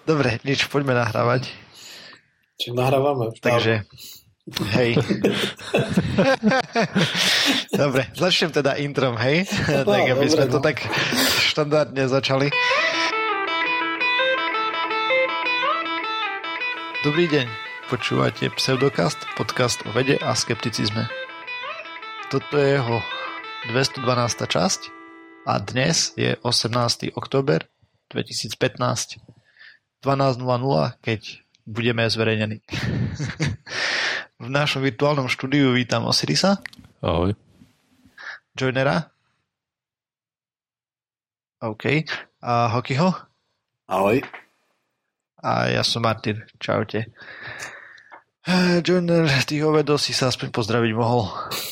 Dobre, nič, poďme nahrávať. Čiže nahrávame. Takže, hej. Dobre, začnem teda introm, hej? Tak, aby sme to tak štandardne začali. Dobrý deň, počúvate Pseudokast, podcast o vede a skepticizme. Toto je jeho 212. časť a dnes je 18. október 2015. 12.00, keď budeme zverejnení. V našom virtuálnom štúdiu vítam Osirisa. Ahoj. Joinera. OK. A Hokyho. Ahoj. A ja som Martin. Čaute. Joiner, tých hovedov si sa aspoň pozdraviť mohol.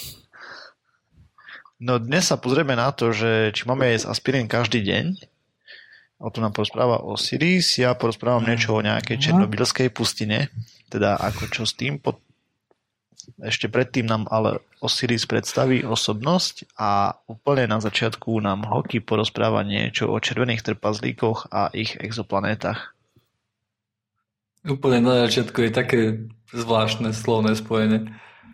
No dnes sa pozrieme na to, že či máme jesť aspirín každý deň. O tom nám porozpráva Osiris. Ja porozprávam niečo o nejakej černobylskej pustine. Teda ako čo s tým. Ešte predtým nám ale Osiris predstaví osobnosť a úplne na začiatku nám Hoky porozpráva niečo o červených trpazlíkoch a ich exoplanétach. Úplne na začiatku je také zvláštne slovné spojenie.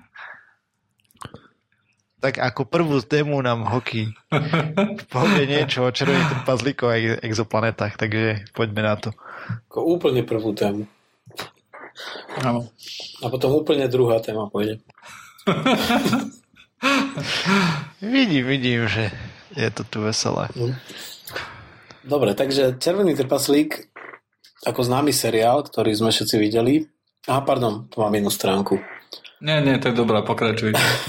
Tak ako prvú tému nám Hoky povie niečo o červených trpazlíkoch a exoplanetách, takže poďme na to. Ako úplne prvú tému. Áno. A potom úplne druhá téma pôjde. Vidím, že je to tu veselé. Dobre, takže Červený trpaslík, ako známy seriál, ktorý sme všetci videli. Aha, pardon, tu mám jednu stránku. Nie, to je dobrá, pokračuj.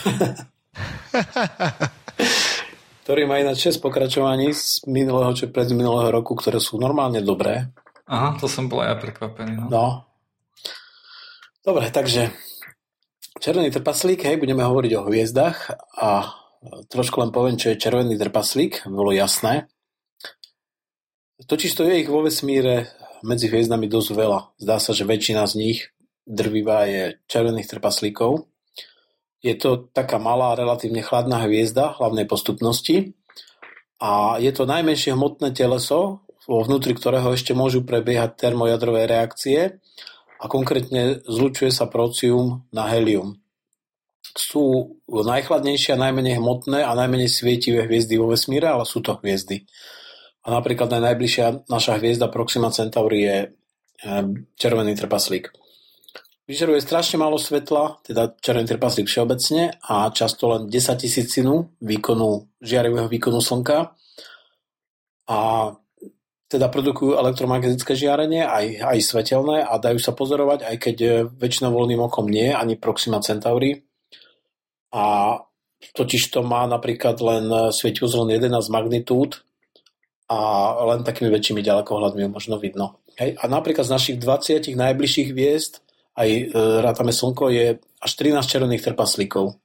Ktorý má ináč 6 pokračovaní z minulého či predminulého roku, ktoré sú normálne dobré. Aha, to som bol aj prekvapený. No. Dobre, takže Červený trpaslík, hej, budeme hovoriť o hviezdach a trošku len poviem, čo je Červený trpaslík, bolo jasné. Totižto je ich vo vesmíre medzi hviezdami dosť veľa. Zdá sa, že väčšina z nich drvivá je červených trpaslíkov. Je to taká malá, relatívne chladná hviezda hlavnej postupnosti a je to najmenšie hmotné teleso, vo vnútri ktorého ešte môžu prebiehať termojadrové reakcie a konkrétne zlučuje sa prócium na helium. Sú najchladnejšie a najmenej hmotné a najmenej svietivé hviezdy vo vesmíre, ale sú to hviezdy. A napríklad najbližšia naša hviezda Proxima Centauri je červený trpaslík. Vyžaruje strašne málo svetla, teda červený trpaslík všeobecne, a často len 10 000 žiarivého výkonu slnka. A teda produkujú elektromagnetické žiarenie, aj svetelné, a dajú sa pozorovať, aj keď väčšinou voľným okom nie, ani Proxima Centauri. A totiž to má napríklad len svietivosť len 11 magnitúd a len takými väčšími ďalekohľadmi možno vidno. Hej. A napríklad z našich 20 najbližších hviezd aj rátame Slnko, je až 13 červených trpaslíkov.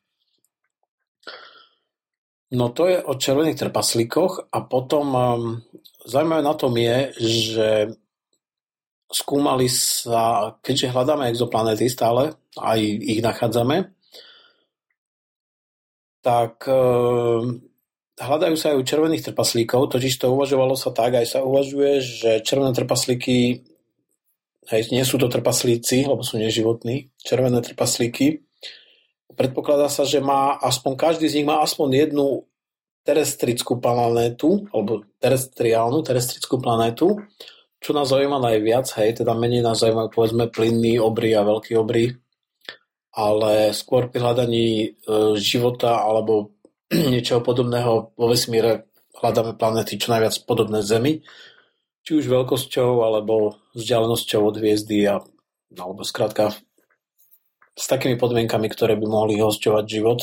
No to je o červených trpaslíkoch a potom zaujímavé na tom je, že skúmali sa, keďže hľadáme exoplanéty stále, aj ich nachádzame, tak hľadajú sa aj u červených trpaslíkov, totiž to uvažovalo sa tak, aj sa uvažuje, že červené trpaslíky, hej, nie sú to trpaslíci, lebo sú neživotní, červené trpaslíky. Predpokladá sa, že každý z nich má aspoň jednu terestrickú planétu, alebo terestrickú planétu, čo nás zaujíma najviac, hej, teda menej nás zaujímajú povedzme plynný obry a veľký obry, ale skôr pri hľadaní života alebo niečoho podobného vo vesmíre hľadáme planéty čo najviac podobné Zemi, či už veľkosťou, alebo vzdialenosťou od hviezdy, alebo skrátka s takými podmienkami, ktoré by mohli hosťovať život.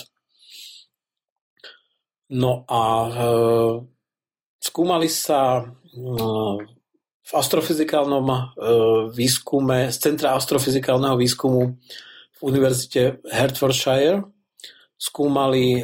No a skúmali sa v astrofyzikálnom výskume, z Centra astrofyzikálneho výskumu v univerzite Hertfordshire, skúmali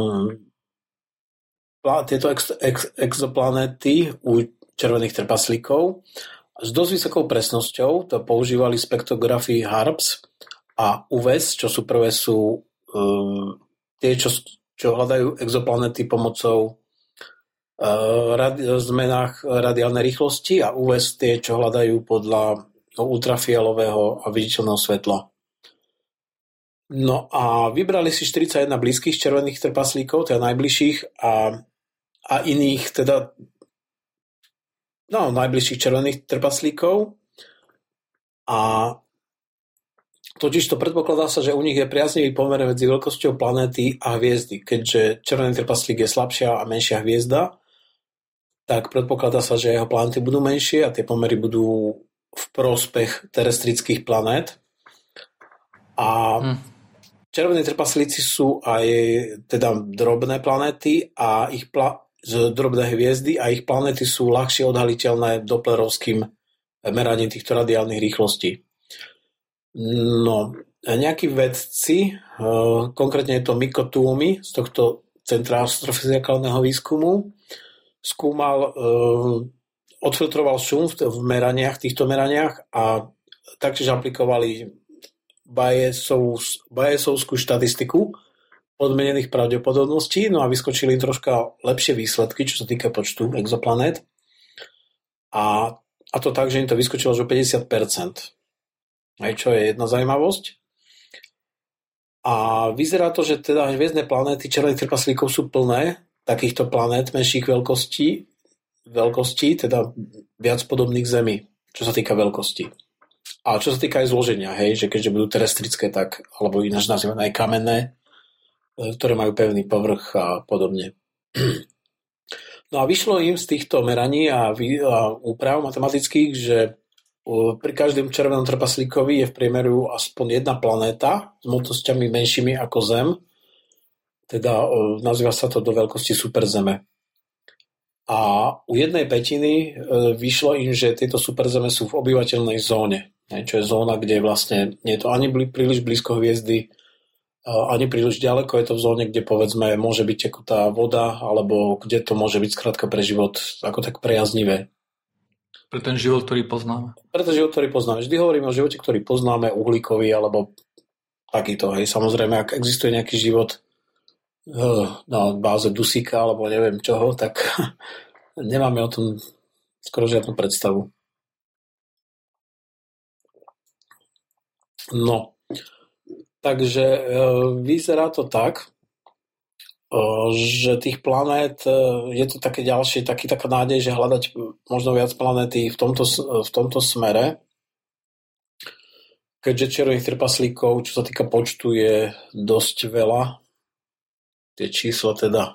tieto exoplanéty u červených trpaslíkov. S dosť vysokou presnosťou to používali spektrografii HARPS a UVES, čo sú prvé tie, čo hľadajú exoplanety pomocou zmenách radiálnej rýchlosti a UV tie, čo hľadajú podľa ultrafialového a viditeľného svetla. No a vybrali si 41 blízkych červených trpaslíkov, teda najbližších a iných, teda najbližších červených trpaslíkov a totiž to predpokladá sa, že u nich je priaznivý pomer medzi veľkosťou planéty a hviezdy. Keďže červený trpaslík je slabšia a menšia hviezda, tak predpokladá sa, že jeho planéty budú menšie a tie pomery budú v prospech terestrických planét. A červení trpaslíci sú aj teda drobné planéty a drobné hviezdy a ich planéty sú ľahšie odhaliteľné doplerovským meraním týchto radiálnych rýchlostí. No, nejakí vedci, konkrétne je to Mikko Tuomi z tohto Centra astrofyzikálneho výskumu, odfiltroval šum v týchto meraniach a taktiež aplikovali Bayesovskú štatistiku podmenených pravdepodobností, no a vyskočili troška lepšie výsledky, čo sa týka počtu exoplanét. A to tak, že im to vyskočilo až o 50%. Aj čo je jedna zaujímavosť. A vyzerá to, že teda hviezdne planéty červených trpaslíkov sú plné takýchto planét menších veľkostí, teda viac podobných Zemi, čo sa týka veľkosti. A čo sa týka aj zloženia, že keďže budú terestrické, tak, alebo ináč nazývané aj kamenné, ktoré majú pevný povrch a podobne. No a vyšlo im z týchto meraní a úprav matematických, že pri každom červenom trpaslíkovi je v priemeru aspoň jedna planéta s hmotnosťami menšími ako Zem, teda nazýva sa to do veľkosti superzeme. A u 1/5 vyšlo im, že tieto superzeme sú v obyvateľnej zóne, čo je zóna, kde vlastne nie je to ani príliš blízko hviezdy, ani príliš ďaleko, je to v zóne, kde povedzme môže byť tekutá voda, alebo kde to môže byť skrátka pre život ako tak priaznivé. Pre ten život, ktorý poznáme. Pre ten život, ktorý poznáme. Vždy hovoríme o živote, ktorý poznáme, uhlíkový, alebo takýto. Samozrejme, ak existuje nejaký život na báze dusíka alebo neviem čoho, tak nemáme o tom skoro žiadnu predstavu. No, takže vyzerá to tak, že tých planét je to také ďalšie, taká nádej, že hľadať možno viac planéty v tomto smere, keďže červených trpaslíkov, čo sa týka počtu, je dosť veľa. Tie čísla teda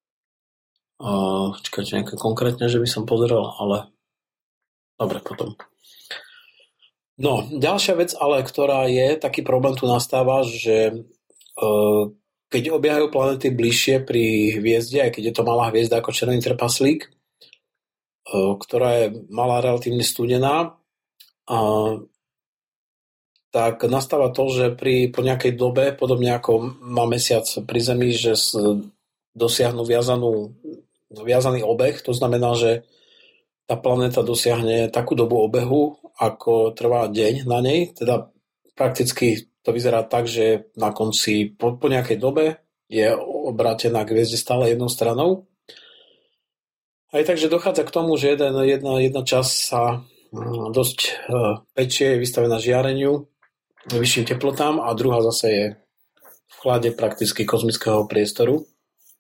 čakajte nejaké konkrétne, že by som pozeral, ale dobre, potom. No, ďalšia vec, ale ktorá je, taký problém tu nastáva, že keď obiehajú planéty bližšie pri hviezde, aj keď je to malá hviezda ako červený trpaslík, ktorá je malá, relatívne studená, tak nastáva to, že po nejakej dobe, podobne ako má mesiac pri Zemi, že dosiahnu viazaný obeh, to znamená, že tá planéta dosiahne takú dobu obehu, ako trvá deň na nej, teda prakticky to vyzerá tak, že na konci po nejakej dobe je obrátená k hviezde stále jednou stranou. Aj takže dochádza k tomu, že jedna časť sa dosť pečie, je vystavená žiareniu, vyšším teplotám a druhá zase je v chlade prakticky kozmického priestoru.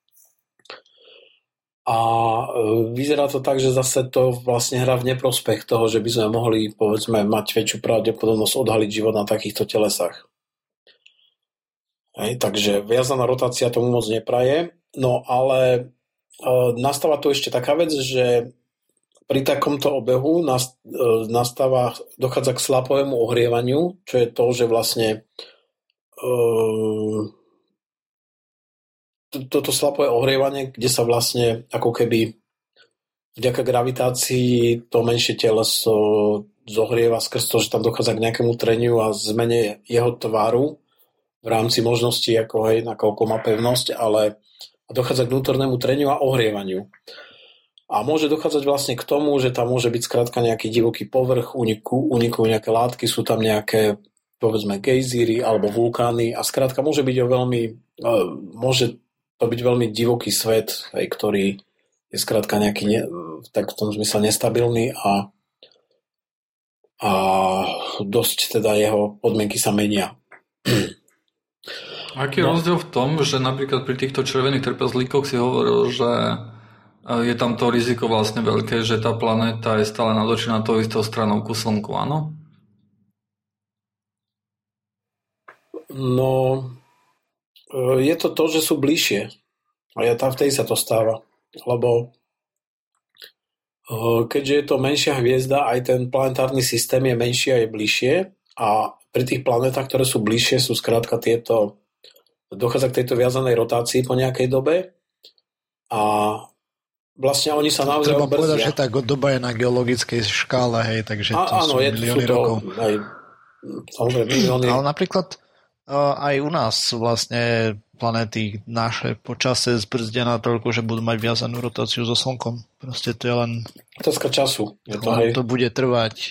A vyzerá to tak, že zase to vlastne hrá v neprospech toho, že by sme mohli, povedzme, mať väčšiu pravdepodobnosť odhaliť život na takýchto telesách. Takže viazaná rotácia tomu moc nepraje. No ale nastáva tu ešte taká vec, že pri takomto obehu dochádza k slapovému ohrievaniu, čo je to, že vlastne toto slapové ohrievanie, kde sa vlastne ako keby vďaka gravitácii to menšie teleso zohrieva skrz to, že tam dochádza k nejakému treniu a zmene jeho tvaru v rámci možností, nakoľko má pevnosť, ale dochádza k vnútornému treniu a ohrievaniu. A môže dochádzať vlastne k tomu, že tam môže byť skrátka nejaký divoký povrch, unikujú nejaké látky, sú tam nejaké, povedzme, gejzíry alebo vulkány a skrátka môže to byť veľmi divoký svet, ktorý je skrátka nejaký tak v tom zmysle nestabilný a dosť teda jeho podmienky sa menia. Aký je rozdiel v tom, že napríklad pri týchto červených trpaslíkoch si hovoril, že je tam to riziko vlastne veľké, že tá planéta je stále natočená tou istou stranou ku Slnku, áno? No, je to, že sú bližšie. A tam vtedy sa to stáva. Lebo keďže je to menšia hviezda, aj ten planetárny systém je menší a je bližšie. A pri tých planetách, ktoré sú bližšie, sú skrátka dochádza k tejto viazanej rotácii po nejakej dobe. A vlastne oni sa naozaj treba brzdia. Povedať, že tá doba je na geologickej škále, hej, takže to áno, sú milióny rokov. Samozrejme, milióny. Ale napríklad aj u nás vlastne planéty naše počase zbrzdia na toľko, že budú mať viazanú rotáciu so Slnkom. Proste to je len... Otázka času. To bude trvať.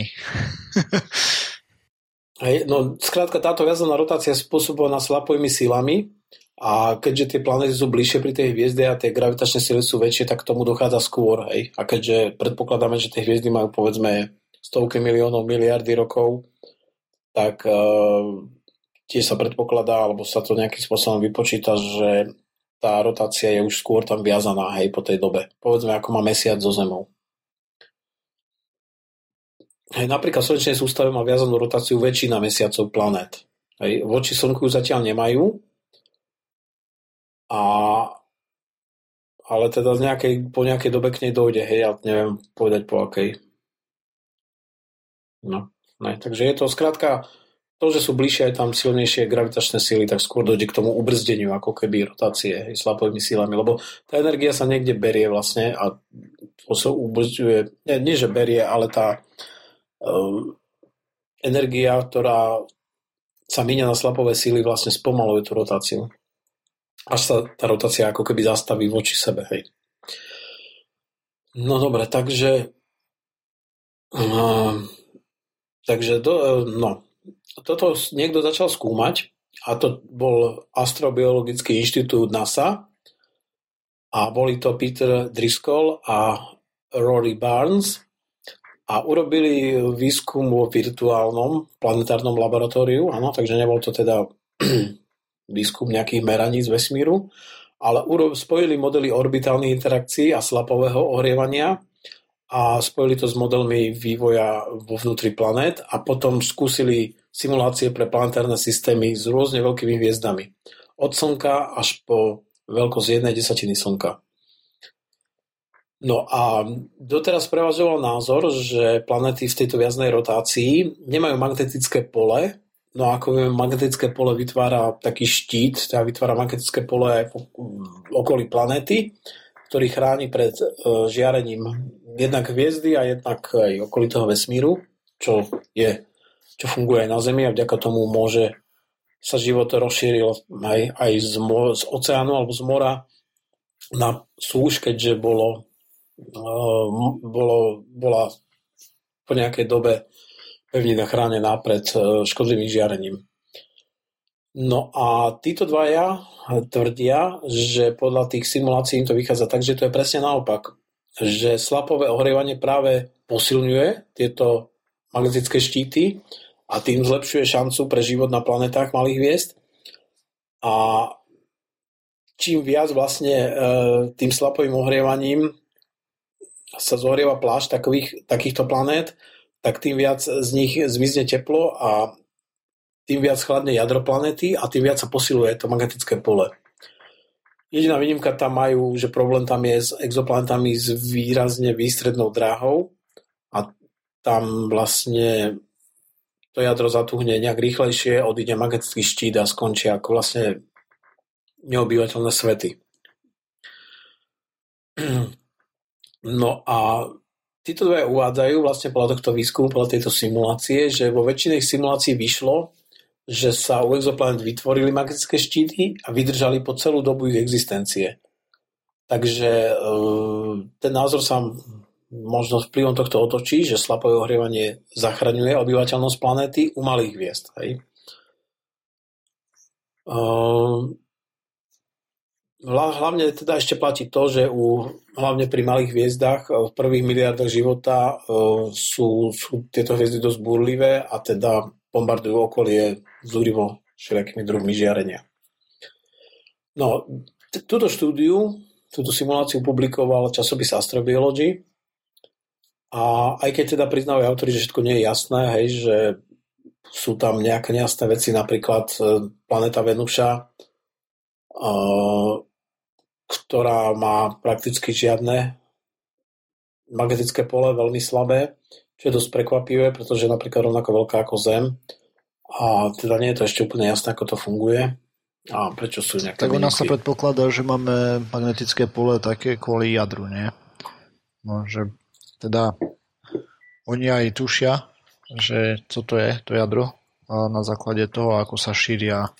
Hej, no skrátka táto viazaná rotácia je spôsobovaná slapovými silami a keďže tie planéty sú bližšie pri tej hviezde a tie gravitačné sily sú väčšie, tak k tomu dochádza skôr. Hej. A keďže predpokladáme, že tie hviezdy majú povedzme stovky miliónov, miliardy rokov, tak tiež sa predpokladá, alebo sa to nejakým spôsobom vypočíta, že tá rotácia je už skôr tam viazaná, hej, po tej dobe. Povedzme, ako má Mesiac so Zemou. Hej, napríklad v slnečnej sústave má viazanú rotáciu väčšina mesiacov planét. Hej, voči Slnku zatiaľ nemajú, ale teda po nejakej dobe k nej dojde, hej, ja neviem povedať po akej. No, ne, takže je to skrátka to, že sú bližšie aj tam silnejšie gravitačné síly, tak skôr dojde k tomu ubrzdeniu, ako keby rotácie, hej, slapovými sílami, lebo tá energia sa niekde berie vlastne a to sa ubrzďuje, nie že berie, ale tá energia, ktorá sa míňa na slapové síly, vlastne spomaluje tú rotáciu. Až sa tá rotácia ako keby zastaví voči sebe, hej. No dobre, takže toto niekto začal skúmať a to bol Astrobiologický inštitút NASA a boli to Peter Driscoll a Rory Barnes a urobili výskum vo virtuálnom planetárnom laboratóriu, áno, takže nebol to teda výskum nejakých meraní z vesmíru, ale spojili modely orbitálnych interakcií a slapového ohrievania a spojili to s modelmi vývoja vo vnútri planét a potom skúsili simulácie pre planetárne systémy s rôzne veľkými hviezdami. Od Slnka až po veľkosť 1/10 Slnka. No a doteraz prevažoval názor, že planéty v tejto viaznej rotácii nemajú magnetické pole, no ako vieme, magnetické pole vytvára taký štít, teda vytvára magnetické pole aj okolí planéty, ktorý chráni pred žiarením jednak hviezdy a jednak aj okolitého vesmíru, čo funguje aj na Zemi a vďaka tomu môže sa život rozšíril aj z oceánu alebo z mora na súš, keďže bola po nejakej dobe pevnina chránená pred škodlivým žiarením. No a títo dvaja tvrdia, že podľa tých simulácií im to vychádza tak, že to je presne naopak. Že slapové ohrievanie práve posilňuje tieto magnetické štíty a tým zlepšuje šancu pre život na planetách malých hviezd. A čím viac vlastne tým slapovým ohrievaním sa zohrieva plášť takýchto planét, tak tým viac z nich zmizne teplo a tým viac chladne jadro planéty a tým viac sa posiluje to magnetické pole. Jediná výnimka tam majú, že problém tam je s exoplanetami s výrazne výstrednou dráhou a tam vlastne to jadro zatuhne nejak rýchlejšie, odíde magnetický štít a skončia ako vlastne neobyvateľné svety. No a títo dvaja uvádzajú vlastne podľa tohto výskumu, podľa tejto simulácie, že vo väčšine simulácií vyšlo, že sa u exoplanet vytvorili magnetické štíty a vydržali po celú dobu ich existencie. Takže ten názor sa možno vplyvom tohto otočí, že slapové ohrievanie zachraňuje obyvateľnosť planéty u malých hviezd. Hej. Hlavne teda ešte platí to, že hlavne pri malých hviezdách v prvých miliardách života sú tieto hviezdy dosť búrlivé a teda bombardujú okolie zúrivo všelijakými druhmi žiarenia. No, túto simuláciu publikoval časopis Astrobiology a aj keď teda priznávajú autori, že všetko nie je jasné, hej, že sú tam nejaké nejasné veci, napríklad planéta Venuša, ktorá má prakticky žiadne magnetické pole, veľmi slabé, čo je dosť prekvapivé, pretože je napríklad rovnako veľká ako Zem a teda nie je to ešte úplne jasné, ako to funguje a prečo sú nejaké Tak u nás výnimky. sa predpokladá, že máme magnetické pole také kvôli jadru, nie? No, že teda oni aj tušia, že co to je, to jadro, a na základe toho, ako sa šíria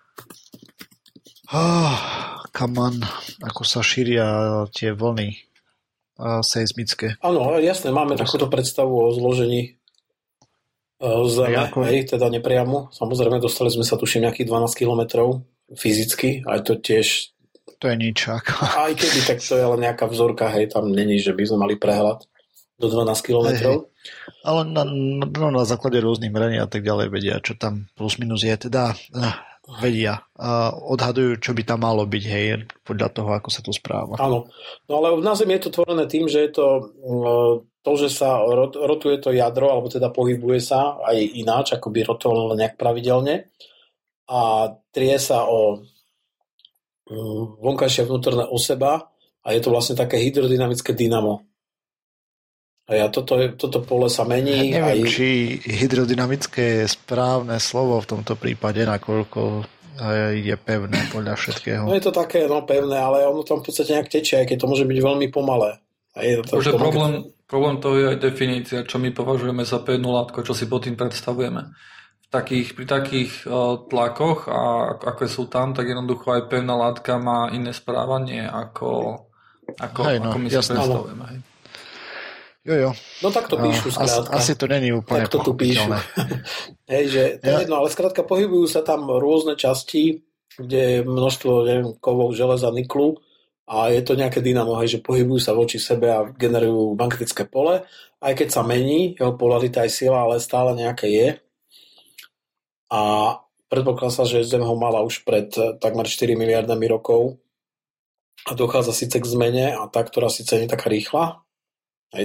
ako sa šíria tie vlny seizmické. Áno, jasné, máme takúto predstavu o zložení Zeme, teda nepriamo. Samozrejme, dostali sme sa tuším nejakých 12 kilometrov fyzicky, aj to tiež... To je nič. Aj keby, tak to je len nejaká vzorka, hej, tam není, že by sme mali prehľad do 12 kilometrov. Ale na základe rôznych meraní a tak ďalej vedia, čo tam plus minus je, teda vedia. Odhadujú, čo by tam malo byť, hej, podľa toho, ako sa to správa. Áno, no ale na Zemi je to tvorené tým, že je to, že sa rotuje to jadro, alebo teda pohybuje sa aj ináč, ako by rotovalo nejak pravidelne a trie sa o vonkajšie vnútorné o seba a je to vlastne také hydrodynamické dynamo. A toto pole sa mení. Ja neviem, či hydrodynamické je správne slovo v tomto prípade, nakoľko je pevné podľa všetkého. No je to také pevné, ale ono tam v podstate nejak tečie, aj keď to môže byť veľmi pomalé. Problém toho je aj definícia, čo my považujeme za pevnú látku, čo si pod tým predstavujeme. Pri takých tlakoch, a ako sú tam, tak jednoducho aj pevná látka má iné správanie, ako my si predstavujeme. Hej. Jo. No tak to píšu skrátka. Asi to není úplne tak to tu píšu. Hej, že to je jedno, ale skrátka pohybujú sa tam rôzne časti, kde je množstvo kovov, železa, niklu a je to nejaké dynamo, hej, že pohybujú sa voči sebe a generujú magnetické pole. Aj keď sa mení, jeho polarita aj sila, ale stále nejaké je. A predpokladá sa, že Zem ho mala už pred takmer 4 miliardami rokov a dochádza síce k zmene a tá, ktorá síce nie je taká rýchla, aj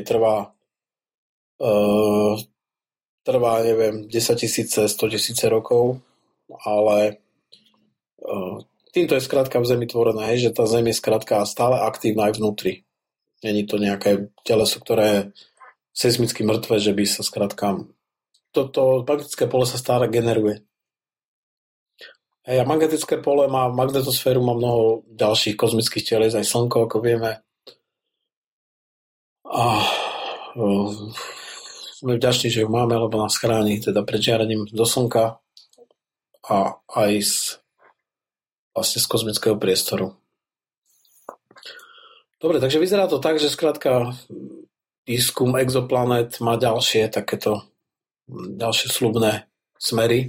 trvá, neviem, 10 000, 100 000 rokov, ale týmto je skrátka v Zemi tvorené, hej, že tá Zem je skrátka stále aktívna aj vnútri. Není to nejaké teleso, ktoré je seismicky mŕtve, že by sa skrátka... Toto magnetické pole sa stále generuje. Hej, a magnetické pole magnetosféru má mnoho ďalších kozmických telies, aj Slnko, ako vieme. A sme vďační, že ju máme, lebo nás chráni teda pred žiarením do Slnka a aj vlastne z kozmického priestoru. Dobre, takže vyzerá to tak, že skrátka výskum exoplanet má ďalšie sľubné smery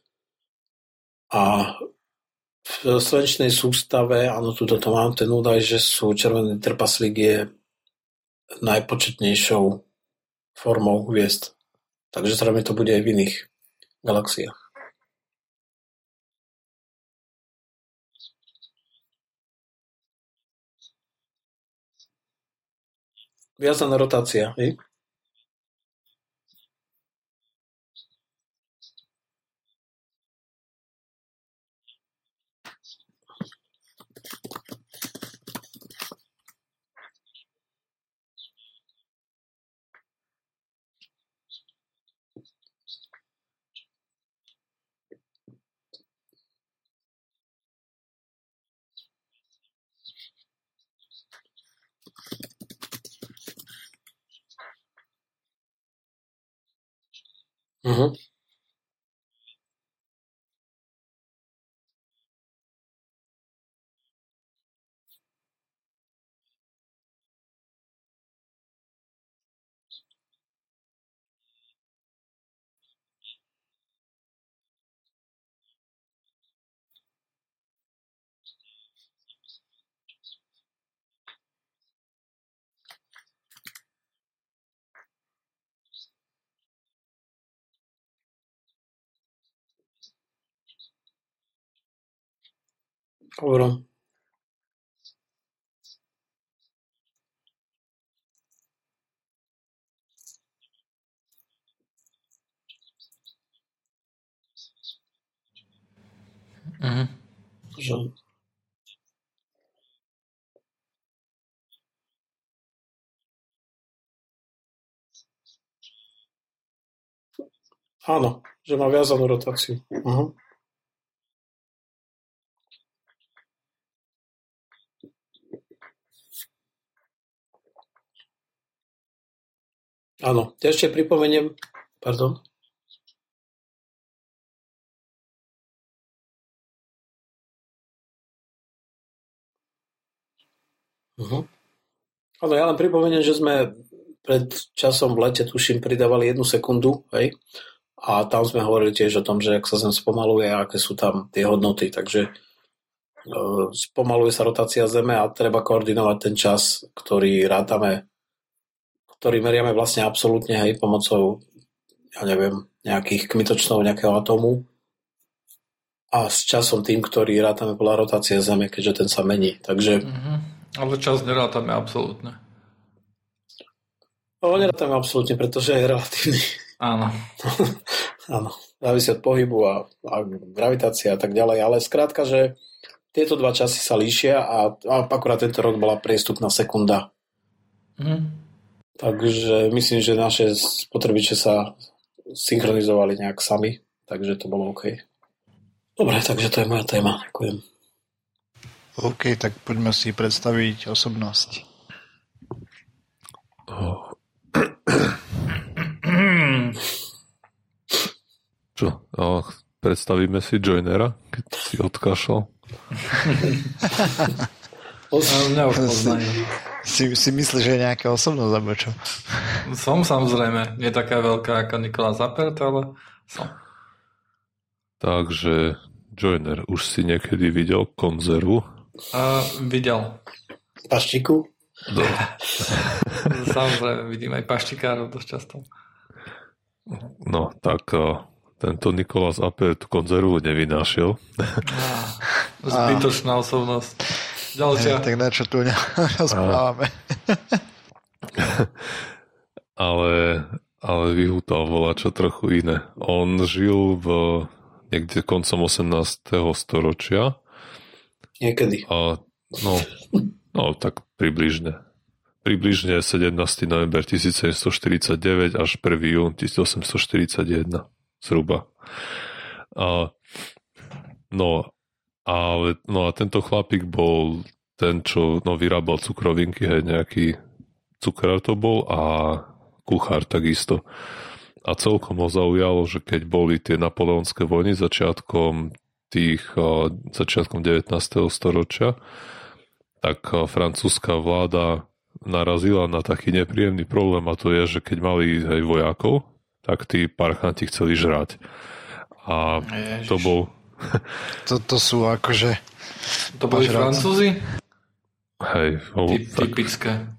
a v slnečnej sústave, áno, tuto to mám ten údaj, že sú červený trpaslík je najpočetnejšou formou hviezd. Takže zrejme to bude aj v iných galaxiách. Viazaná rotácia, hej? Uh-huh. Dobro. Že... Áno, že má viazanú rotáciu. Uh-huh. Áno, ja ešte pripomeniem, pardon. Uh-huh. Áno, ja len pripomeniem, že sme pred časom v lete, tuším, pridávali 1 sekundu, hej? A tam sme hovorili tiež o tom, že ak sa Zem spomaluje a aké sú tam tie hodnoty, takže spomaluje sa rotácia Zeme a treba koordinovať ten čas, ktorý rátame, ktorý meriame vlastne absolútne, hej, pomocou, ja neviem, nejakých kmitočnov nejakého atómu a s časom tým, ktorý rátame podľa rotácie Zeme, keďže ten sa mení. Takže... Ale čas nerátame absolútne. No, nerátame absolútne, pretože je relatívny. Áno. Áno, závisí od pohybu a gravitácia a tak ďalej, ale skrátka, že tieto dva časy sa líšia a akurát tento rok bola priestupná sekunda. Takže myslím, že naše spotrebiče sa synchronizovali nejak sami, takže to bolo OK. Dobre, takže to je moja téma. Ďakujem. OK, tak poďme si predstaviť osobnosť. Čo? Predstavíme si Joinera, keď si odkašľal. Mňa už poznajú. Si myslíš, že je nejaká osobnosť, alebo čo? Som samozrejme. Nie taká veľká ako Nikolás Appelt, ale som. Takže Joiner, už si niekedy videl konzervu? Videl. Paštiku? Samozrejme, vidím aj paštikárov dosť často. No, tak tento Nikolás Appelt konzervu nevynášiel. Zbytočná osobnosť. Ďalšia. Tak na čo tu rozprávame. ale vyhútal volačo trochu iné. On žil niekde koncom 18. storočia. Niekedy. No, tak približne. Približne 17. november 1749 až 1. jún 1841 zhruba. A tento chlapík bol ten, čo vyrábal cukrovinky, hej, nejaký cukrár to bol a kuchár takisto. A celkom ho zaujalo, že keď boli tie napoleonské vojny začiatkom 19. storočia, tak francúzska vláda narazila na taký nepríjemný problém, a to je, že keď mali aj vojakov, tak tí parchanti chceli žrať. A Ježiš. To bol... To sú akože... To boli Francúzi? Hej. Typické.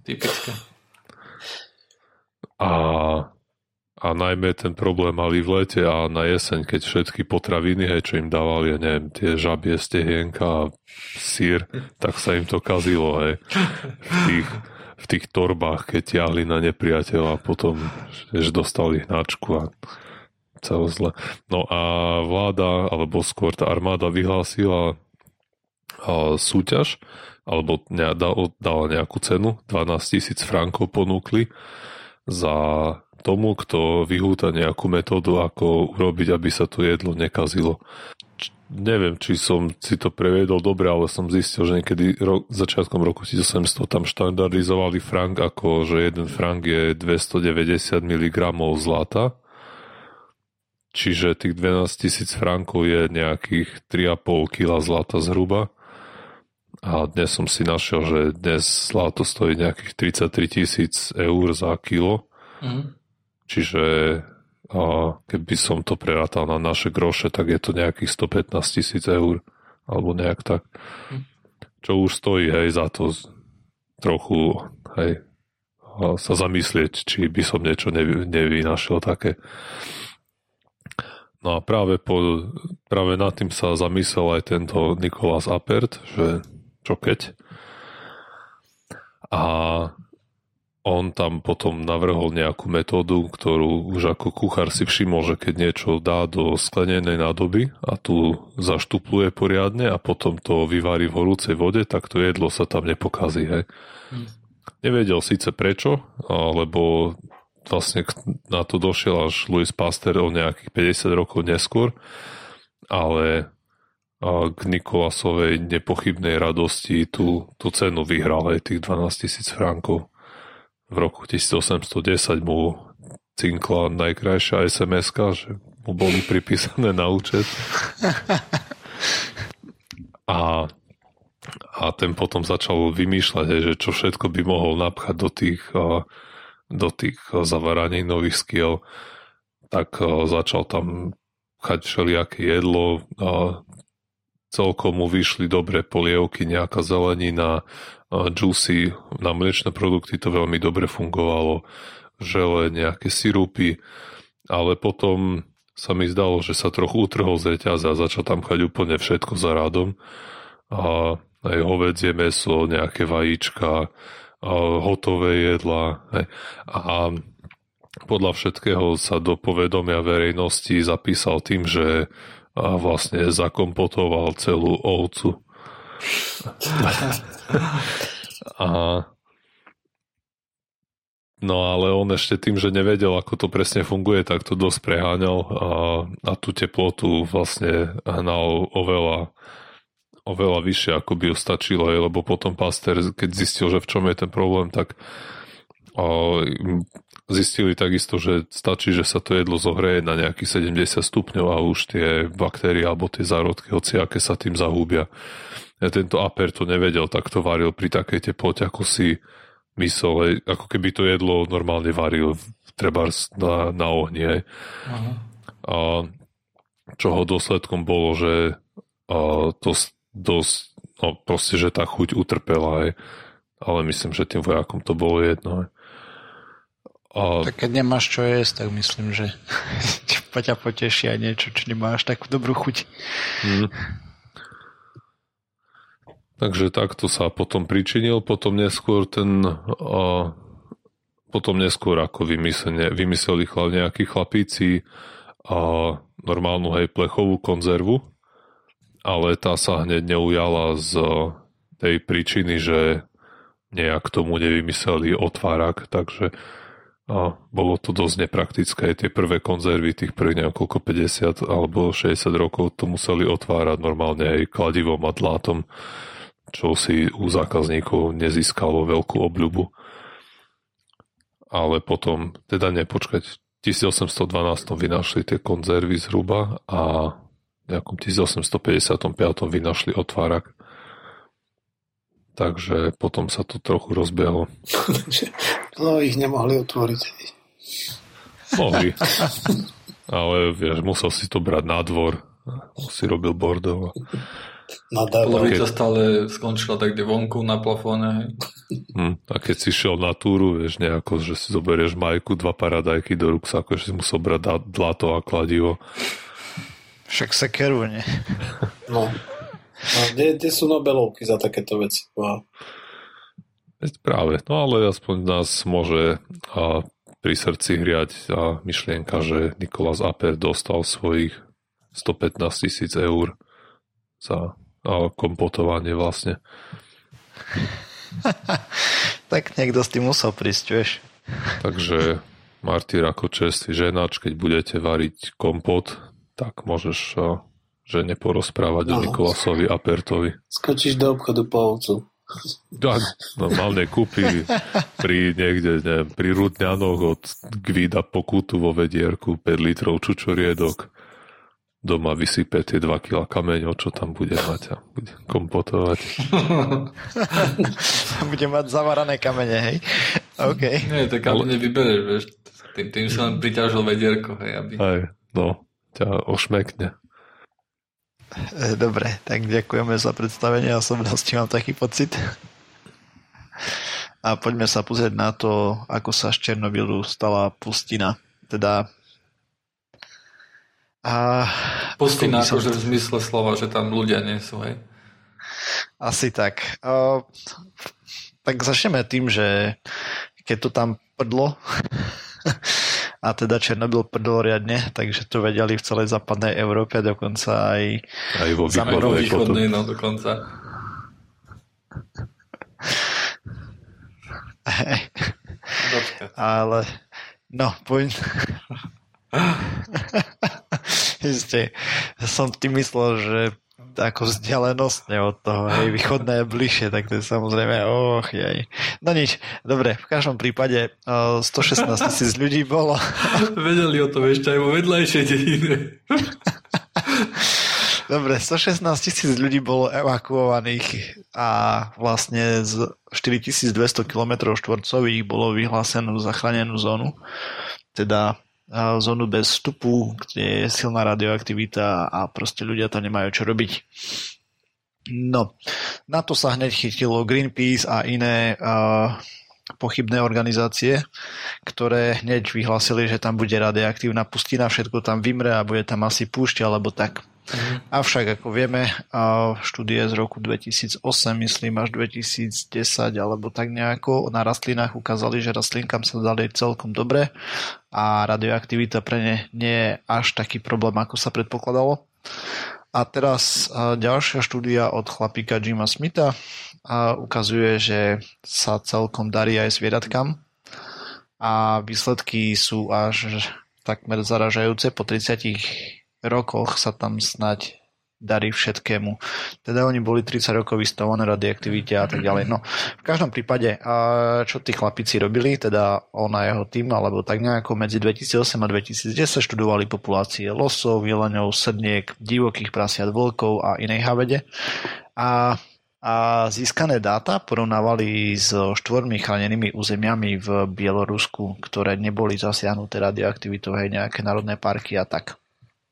A najmä ten problém mali v lete a na jeseň, keď všetky potraviny, čo im dávali, ja neviem, tie žabie stehienka a sír, tak sa im to kazilo, hej. V tých torbách, keď tiahli na nepriateľa a potom dostali hnačku a celé zle. No a vláda, alebo skôr tá armáda vyhlásila súťaž, alebo dala nejakú cenu, 12 000 frankov ponúkli za tomu, kto vyhúta nejakú metódu, ako urobiť, aby sa to jedlo nekazilo. Neviem, či som si to previedol dobre, ale som zistil, že niekedy začiatkom roku 1800 tam štandardizovali frank, ako že jeden frank je 290 mg zlata. Čiže tých 12 000 frankov je nejakých 3,5 kg zlata zhruba. A dnes som si našiel, že dnes zlato stojí nejakých 33 000 eur za kilo. Čiže keby som to prerátal na naše groše, tak je to nejakých 115 000 eur. Alebo nejak tak. Čo už stojí, hej, za to trochu, hej, sa zamyslieť, či by som niečo nevynašiel také. No a práve nad tým sa zamyslel aj tento Nicolas Appert, že čo keď. A on tam potom navrhol nejakú metódu, ktorú už ako kuchár si všimol, že keď niečo dá do sklenenej nádoby a tu zaštupluje poriadne a potom to vyvári v horúcej vode, tak to jedlo sa tam nepokazí. Hej. Nevedel síce prečo, lebo vlastne na to došiel až Louis Pasteur o nejakých 50 rokov neskôr, ale k Nicolasovej nepochybnej radosti tú cenu vyhral aj tých 12 000 frankov. V roku 1810 mu cinkla najkrajšia SMS-ka, že mu boli pripísané na účet. A ten potom začal vymýšľať, že čo všetko by mohol napchať do tých zavaraní nových skiel. Tak začal tam pchať všelijaké jedlo. Celkom mu vyšli dobré polievky, nejaká zelenina, juicy, na mliečne produkty to veľmi dobre fungovalo, žele, nejaké sirupy, ale potom sa mi zdalo, že sa trochu utrhol z reťaze a začal tam chať úplne všetko za rádom. Aj hovädzie mäso, nejaké vajíčka, hotové jedlá. A podľa všetkého sa do povedomia verejnosti zapísal tým, že vlastne zakompotoval celú ovcu. No ale on ešte tým, že nevedel, ako to presne funguje, tak to dosť preháňal a tú teplotu vlastne hnal oveľa vyššie, ako by ju stačilo, lebo potom Pasteur, keď zistil, že v čom je ten problém, tak zistili takisto, že stačí, že sa to jedlo zohreje na nejakých 70 stupňov a už tie baktérie alebo tie zárodky, hociaké sa tým zahúbia. Tento Appert to nevedel, tak to varil pri takej teplote, ako si myslel, ako keby to jedlo normálne varil trebárs na ohni. A čoho dôsledkom bolo, že to dosť, no proste, že tá chuť utrpela, ale myslím, že tým vojakom to bolo jedno. Tak keď nemáš čo jesť, tak myslím, že ťa poteší aj niečo, či nemáš takú dobrú chuť. Takže takto sa potom pričinil, potom neskôr ako vymysleli nejakí chlapíci normálnu plechovú konzervu, ale tá sa hneď neujala z tej príčiny, že nejak tomu nevymysleli otvárak, takže bolo to dosť nepraktické. Tie prvé konzervy, tých prvých niekoľko 50 alebo 60 rokov to museli otvárať normálne aj kladivom a dlátom, čo si u zákazníkov nezískalo veľkú obľubu. Ale potom, teda nepočkať, v 1812 vynašli tie konzervy zhruba a v nejakom 1855 vynašli otvárak. Takže potom sa to trochu rozbehlo. No, ich nemohli otvoriť. Mohli. Ale vieš, musel si to brať na dvor. Si robil bordel. Polovica stále skončila tak kde vonku na plafóne. A keď si šiel na túru, vieš, nejako, že si zoberieš majku, 2 paradajky do ruksaku, že si musel brať dlato a kladivo. Však sekeru, nie? No. Kde sú Nobelovky za takéto veci? Práve, no ale aspoň nás môže pri srdci hriať myšlienka, že Nicolas Appert dostal svojich 115 000 eur za kompotovanie vlastne. Tak niekto s tým musel prísť, vieš. Takže Martyr ako čerstvý ženač, keď budete variť kompot, tak môžeš žene porozprávať o Nicolasovi Appertovi. Skočíš do obchodu po ovcu. Tak, normálne kúpi pri Rudňanoch od Gvída pokutu vo vedierku 5 litrov čučoriedok. Doma vysype tie 2 kg kameňov, čo tam bude mať a bude kompotovať. Bude mať zavarané kamene, hej? OK. Nie, to kamene vybereš, vieš. Tým sa len priťažil vedierko, hej, aby... Aj, no, ťa ošmekne. Dobre, tak ďakujeme za predstavenie osobnosti, mám taký pocit. A poďme sa pozrieť na to, ako sa z Černobylu stala pustina. Teda Pustina akože v zmysle slova, že tam ľudia nie sú, hej? Asi tak. Tak začneme tým, že keď to tam prdlo a teda Černobyl prdol riadne, takže to vedeli v celej západnej Európe, dokonca aj vo východnej, no dokonca. Ale no, poď. Isté, som tým myslel, že ako vzdialenostne od toho, hej, východné je bližšie, tak to je samozrejme, jej. No nič, dobre, v každom prípade 116 000 ľudí bolo. Vedeli o tom ešte aj vo vedľajšej dedine. Dobre, 116 000 ľudí bolo evakuovaných a vlastne z 4200 km štvorcových bolo vyhlásenú zachránenú zónu, teda zónu bez vstupu, kde je silná radioaktivita a proste ľudia tam nemajú čo robiť. No, na to sa hneď chytilo Greenpeace a iné pochybné organizácie, ktoré hneď vyhlásili, že tam bude radioaktívna pustina, všetko tam vymre a bude tam asi púšť alebo tak. Avšak, ako vieme, štúdie z roku 2008, myslím, až 2010 alebo tak nejako na rastlinách ukázali, že rastlinkám sa dali celkom dobre a radioaktivita pre ne nie je až taký problém, ako sa predpokladalo. A teraz ďalšia štúdia od chlapíka Jima Smitha ukazuje, že sa celkom darí aj zvieratkám a výsledky sú až takmer zaražajúce. Po 30 rokoch sa tam snať darí všetkému. Teda oni boli 30 rokov vystavované radioaktivite a tak ďalej. No, v každom prípade, čo tí chlapici robili, teda on a jeho tým, alebo tak nejako medzi 2008 a 2010 študovali populácie losov, jeleňov, srniek, divokých prasiat, vlkov a inej havede. A získané dáta porovnávali s 4 chránenými územiami v Bielorusku, ktoré neboli zasiahnuté radioaktivitou, hej, nejaké národné parky a tak.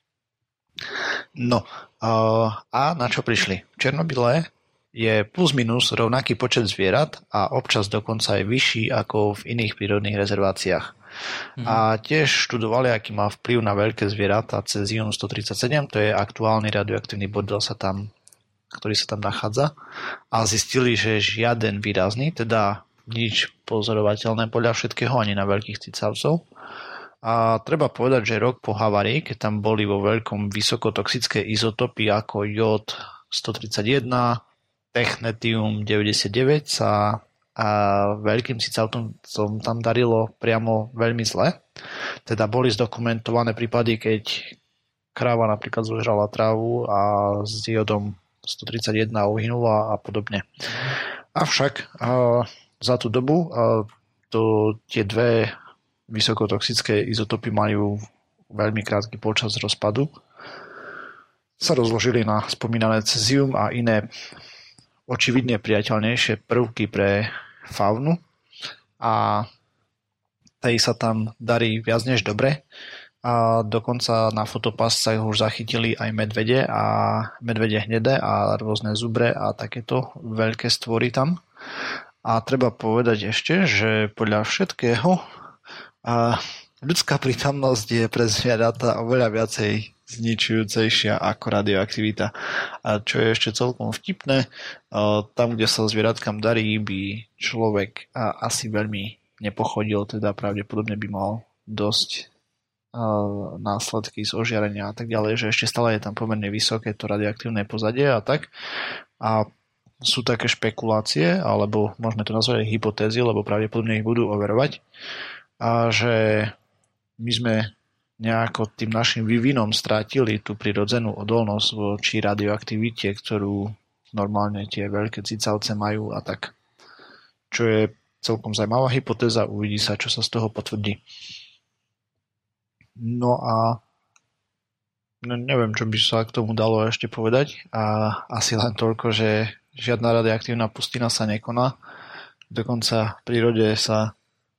No, a na čo prišli? V Černobyle je plus minus rovnaký počet zvierat a občas dokonca aj vyšší ako v iných prírodných rezerváciách. A tiež študovali, aký má vplyv na veľké zvieratá cézium-137, to je aktuálny radioaktívny bod, ktorý sa tam nachádza, a zistili, že žiaden výrazný, teda nič pozorovateľné podľa všetkého, ani na veľkých cicavcov. A treba povedať, že rok po havárii, keď tam boli vo veľkom vysokotoxické izotopy ako jód 131, technetium 99 sa veľkým cicavcom tam darilo priamo veľmi zle. Teda boli zdokumentované prípady, keď kráva napríklad zožrala trávu a s jódom 131 uhynula a podobne. Avšak za tú dobu tie dve vysokotoxické izotopy majú veľmi krátky počas rozpadu. Sa rozložili na spomínané cézium a iné očividne priateľnejšie prvky pre faunu a tej sa tam darí viac než dobre. A dokonca na fotopáscach už zachytili aj medvede hnedé a rôzne zubre a takéto veľké stvory tam. A treba povedať ešte, že podľa všetkého ľudská prítomnosť je pre zvieratá oveľa viacej zničujúcejšia ako radioaktivita. A čo je ešte celkom vtipné, tam, kde sa zvieratkám darí, by človek asi veľmi nepochodil, teda pravdepodobne by mal dosť následky z ožiarenia a tak ďalej, že ešte stále je tam pomerne vysoké to radioaktívne pozadie a tak. A sú také špekulácie, alebo môžeme to nazvať hypotézy, lebo pravdepodobne ich budú overovať, a že my sme nejako tým našim vývinom strátili tú prirodzenú odolnosť voči radioaktivite, ktorú normálne tie veľké cicavce majú a tak. Čo je celkom zaujímavá hypotéza, uvidí sa, čo sa z toho potvrdí. No a neviem, čo by sa k tomu dalo ešte povedať. A asi len toľko, že žiadna radioaktívna pustina sa nekoná. Dokonca v prírode sa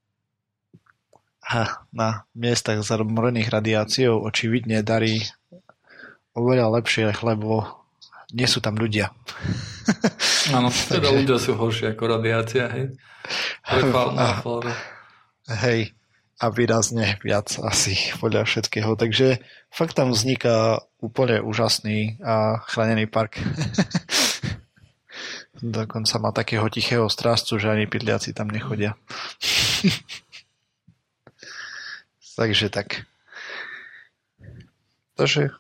na miestach zamorených radiáciou očividne darí oveľa lepšie, lebo nie sú tam ľudia. Áno, teda ľudia sú horšie ako radiácia, hej? Hej, a výrazne viac asi podľa všetkého. Takže fakt tam vzniká úplne úžasný a chránený park. Dokonca má takého tichého strážcu, že ani pytliaci tam nechodia. Takže tak. Takže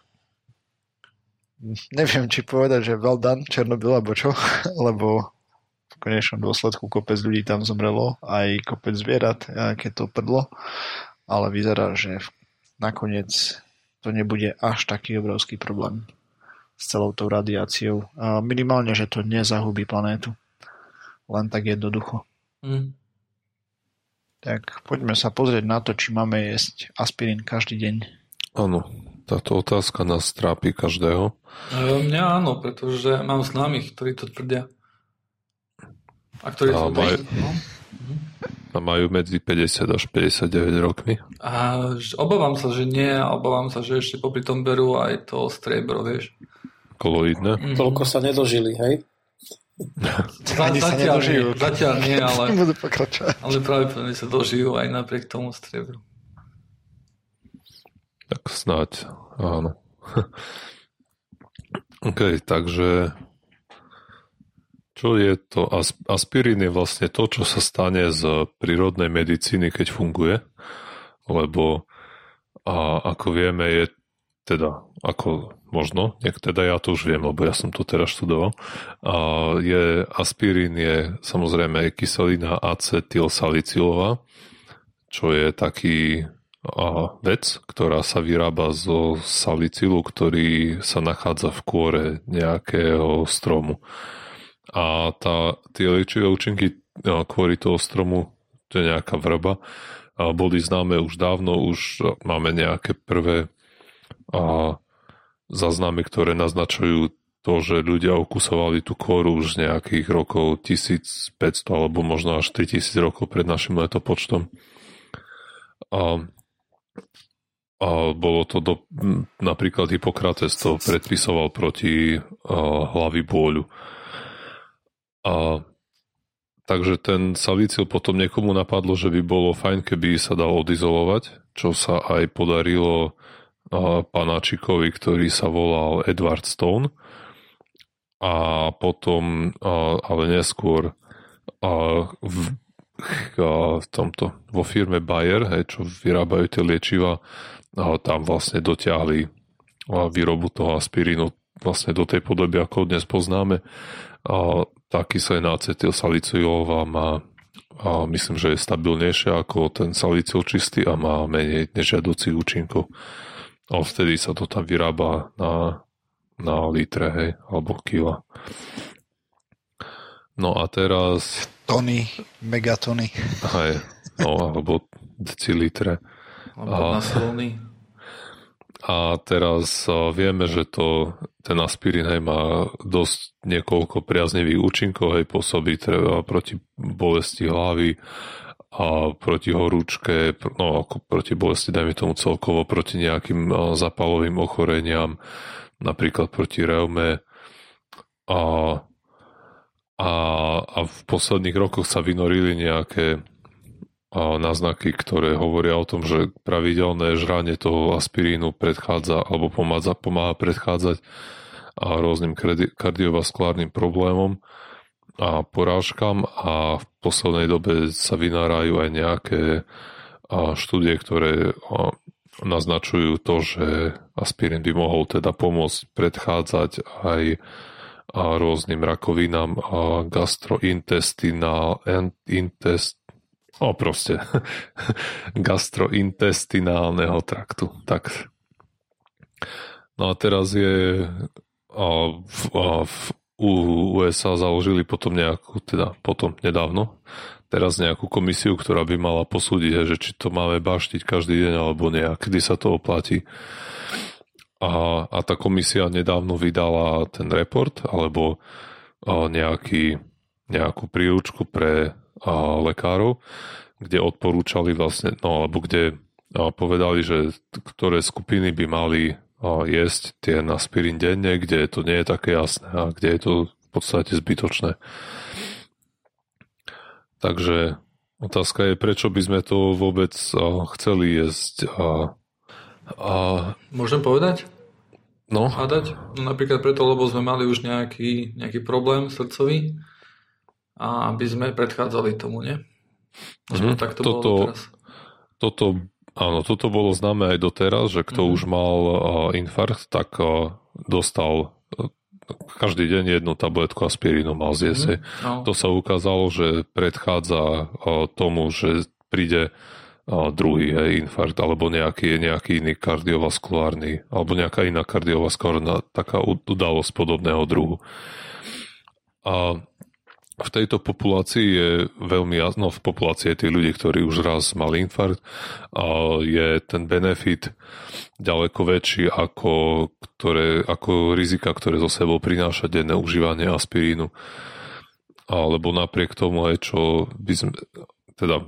neviem, či povedať, že well done Černobyl, alebo čo, lebo v konečnom dôsledku kopec ľudí tam zomrelo, aj kopec zvierat, keď to prdlo, ale vyzerá, že nakoniec to nebude až taký obrovský problém s celou tou radiáciou. A minimálne, že to nezahubí planétu. Len tak jednoducho. Tak poďme sa pozrieť na to, či máme jesť aspirín každý deň. Áno, táto otázka nás trápi každého. Mňa áno, pretože mám známych, ktorí to tvrdia. A ktorí to majú medzi 50 až 59 rokmi. A obávam sa, že nie, a obávam sa, že ešte popri tom berú aj to striebro, vieš. Koloidné. Toľko sa nedožili, hej? Zatiaľ nie, ale, Budú pokračovať. ale pravdepodobne sa dožijú aj napriek tomu striebru. Tak snáď, áno. OK, takže čo je to? Aspirín je vlastne to, čo sa stane z prírodnej medicíny, keď funguje, lebo ako vieme, je teda, ako možno, teda ja to už viem, lebo ja som to teraz študoval, aspirín je samozrejme kyselina acetylsalicylová, čo je taký vec, ktorá sa vyrába zo salicylu, ktorý sa nachádza v kôre nejakého stromu. A tie liečivé účinky kvôli toho stromu, to je nejaká vrba, boli známe už dávno, už máme nejaké prvé záznamy, ktoré naznačujú to, že ľudia okusovali tú kôru už z nejakých rokov 1500 alebo možno až 3000 rokov pred našim letopočtom. A bolo to napríklad Hippokrates to predpisoval proti hlavy bôľu. Takže ten salicil potom niekomu napadlo, že by bolo fajn, keby sa dal odizolovať, čo sa aj podarilo panáčikovi, ktorý sa volal Edward Stone. A potom, ale neskôr vo firme Bayer, čo vyrábajú tie liečiva, tam vlastne dotiahli výrobu toho aspirínu vlastne do tej podoby, ako dnes poznáme. Tá kyselina acetylsalicylová má, myslím, že je stabilnejšia ako ten salicil čistý a má menej nežiaducich účinkov. A vtedy sa to tam vyrába na litre, hej, alebo kila. No a teraz... Tony, megatony. Hej, alebo decilitre. Alebo na slony. A teraz vieme, že ten aspirín má dosť niekoľko priaznivých účinkov, pôsobí treba proti bolesti hlavy a proti horúčke, ako proti bolesti, dajme tomu celkovo, proti nejakým zápalovým ochoreniam, napríklad proti reume. A v posledných rokoch sa vynorili nejaké náznaky, ktoré hovoria o tom, že pravidelné žranie toho aspirínu predchádza alebo pomáha predchádzať rôznym kardiovaskulárnym problémom a porážkam, a v poslednej dobe sa vynárajú aj nejaké štúdie, ktoré naznačujú to, že aspirín by mohol teda pomôcť predchádzať aj rôznym rakovinám gastrointestinálneho traktu. Tak. No a teraz je v USA založili potom nedávno, teraz nejakú komisiu, ktorá by mala posúdiť, že či to máme baštiť každý deň alebo nie, kedy sa to oplatí. A tá komisia nedávno vydala ten report alebo nejakú príručku pre lekárov, kde odporúčali vlastne, alebo kde povedali, že ktoré skupiny by mali jesť ten aspirín denne, kde to nie je také jasné a kde je to v podstate zbytočné. Takže Otázka je, prečo by sme to vôbec chceli jesť. Môžem povedať? No. Hádať? No napríklad preto, lebo sme mali už nejaký problém srdcový a aby sme predchádzali tomu, nie? Tak to bolo doteraz. Toto bolo známe aj doteraz, že kto už mal infarkt, tak dostal každý deň jednu tabletku aspirínu mal zjesť. To sa ukázalo, že predchádza tomu, že príde druhý infarkt alebo nejaký iný kardiovaskulárny alebo nejaká iná kardiovaskulárna taká udalosť podobného druhu. A v tejto populácii je veľmi jasno, v populácii tých ľudí, ktorí už raz mali infarkt, je ten benefit ďaleko väčší ako rizika, ktoré zo sebou prináša denné užívanie aspirínu. Alebo napriek tomu, čo by sme, teda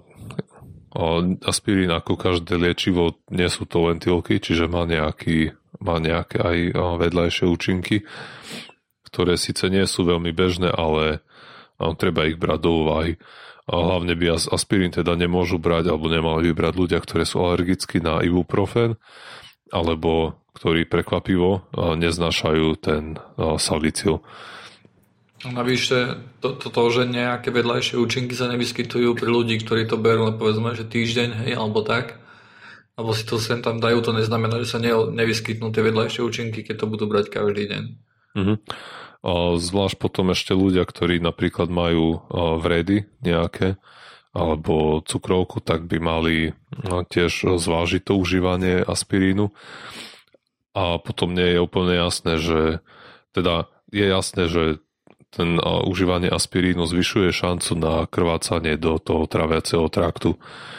aspirín ako každé liečivo nie sú to len pilky, čiže má nejaké aj vedľajšie účinky, ktoré síce nie sú veľmi bežné, ale treba ich brať do úvahy. A hlavne by aspirín teda nemôžu brať alebo nemali by brať ľudia, ktorí sú alergickí na ibuprofen alebo ktorí prekvapivo neznášajú ten salicil. Navyše to, že nejaké vedľajšie účinky sa nevyskytujú pri ľudí, ktorí to berú, povedzme, že týždeň, alebo tak, alebo si to sem tam dajú, to neznamená, že sa nevyskytnú tie vedľajšie účinky, keď to budú brať každý deň. Zvlášť potom ešte ľudia, ktorí napríklad majú vredy nejaké alebo cukrovku, tak by mali tiež zvážiť to užívanie aspirínu. A potom nie je úplne jasné, že teda je jasné, že ten užívanie aspirínu zvyšuje šancu na krvácanie do toho traviaceho traktu.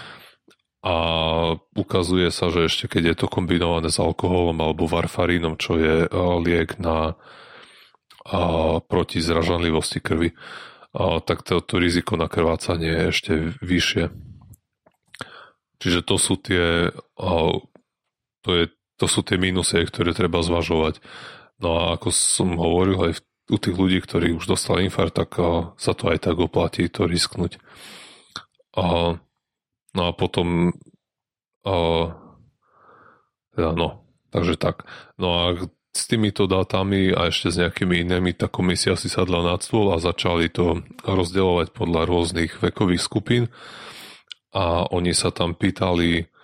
A ukazuje sa, že ešte keď je to kombinované s alkoholom alebo varfarínom, čo je liek proti zražanlivosti krvi, tak to riziko na krvácanie je ešte vyššie. Čiže to sú tie mínusy, ktoré treba zvažovať. No a ako som hovoril, aj u tých ľudí, ktorí už dostali infarkt, tak sa to aj tak oplatí to risknúť. No a potom takže tak. No a s týmito dátami a ešte s nejakými inými, tá komisia si sadla na stôl a začali to rozdeľovať podľa rôznych vekových skupín a oni sa tam pýtali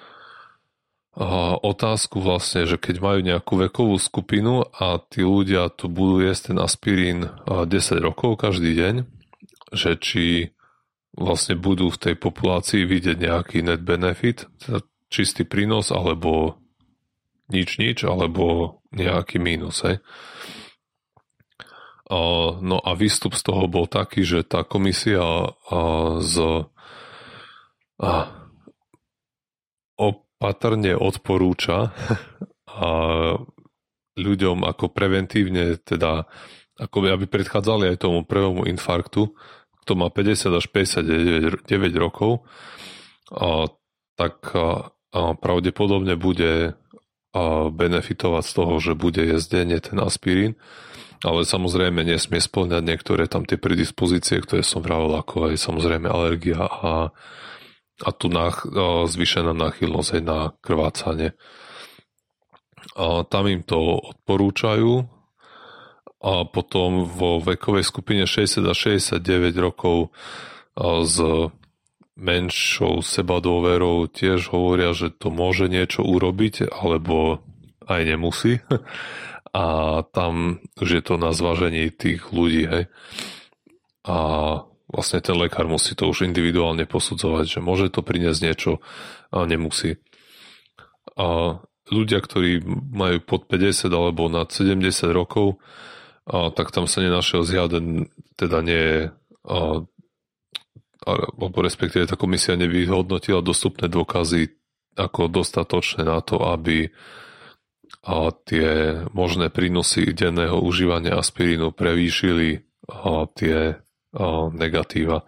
otázku vlastne, že keď majú nejakú vekovú skupinu a tí ľudia tu budú jesť ten aspirín 10 rokov každý deň, že či vlastne budú v tej populácii vidieť nejaký net benefit, čistý prínos alebo nič, alebo nejaký mínus. No a výstup z toho bol taký, že tá komisia opatrne odporúča ľuďom ako preventívne, teda ako aby predchádzali aj tomu prvému infarktu, kto má 50 až 59 rokov, tak pravdepodobne bude benefitovať z toho, že bude jesť denne ten aspirín, ale samozrejme nesmie spĺňať niektoré tam tie predispozície, ktoré som vravel, ako aj samozrejme alergia a tu zvýšená náchylnosť aj na krvácanie. Tam im to odporúčajú a potom vo vekovej skupine 60 až 69 rokov s menšou sebadôverou tiež hovoria, že to môže niečo urobiť, alebo aj nemusí. A tam už je to na zvážení tých ľudí, hej. A vlastne ten lekár musí to už individuálne posudzovať, že môže to priniesť niečo a nemusí. A ľudia, ktorí majú pod 50 alebo nad 70 rokov, tak tam sa nenašiel žiaden, teda nie je alebo respektíve tá komisia nevyhodnotila dostupné dôkazy ako dostatočné na to, aby tie možné prínosy denného užívania aspirínu prevýšili tie negatíva.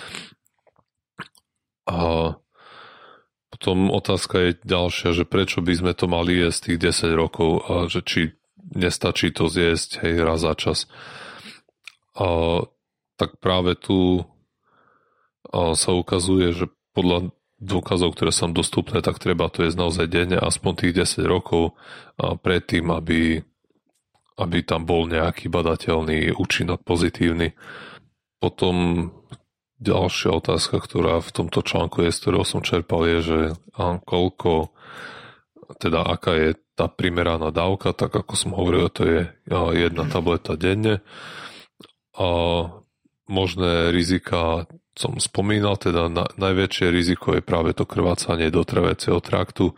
Potom otázka je ďalšia, že prečo by sme to mali jesť tých 10 rokov a že či nestačí to zjesť raz za čas. Tak práve tu sa ukazuje, že podľa dôkazov, ktoré sú dostupné, tak treba to jesť naozaj denne, aspoň tých 10 rokov predtým, aby tam bol nejaký badateľný účinok pozitívny. Potom ďalšia otázka, ktorá v tomto článku je, z ktorého som čerpal, je, že aká je tá primeraná dávka, tak ako som hovoril, to je 1 tableta denne. A možné rizika som spomínal, teda najväčšie riziko je práve to krvácanie do tráveceho traktu.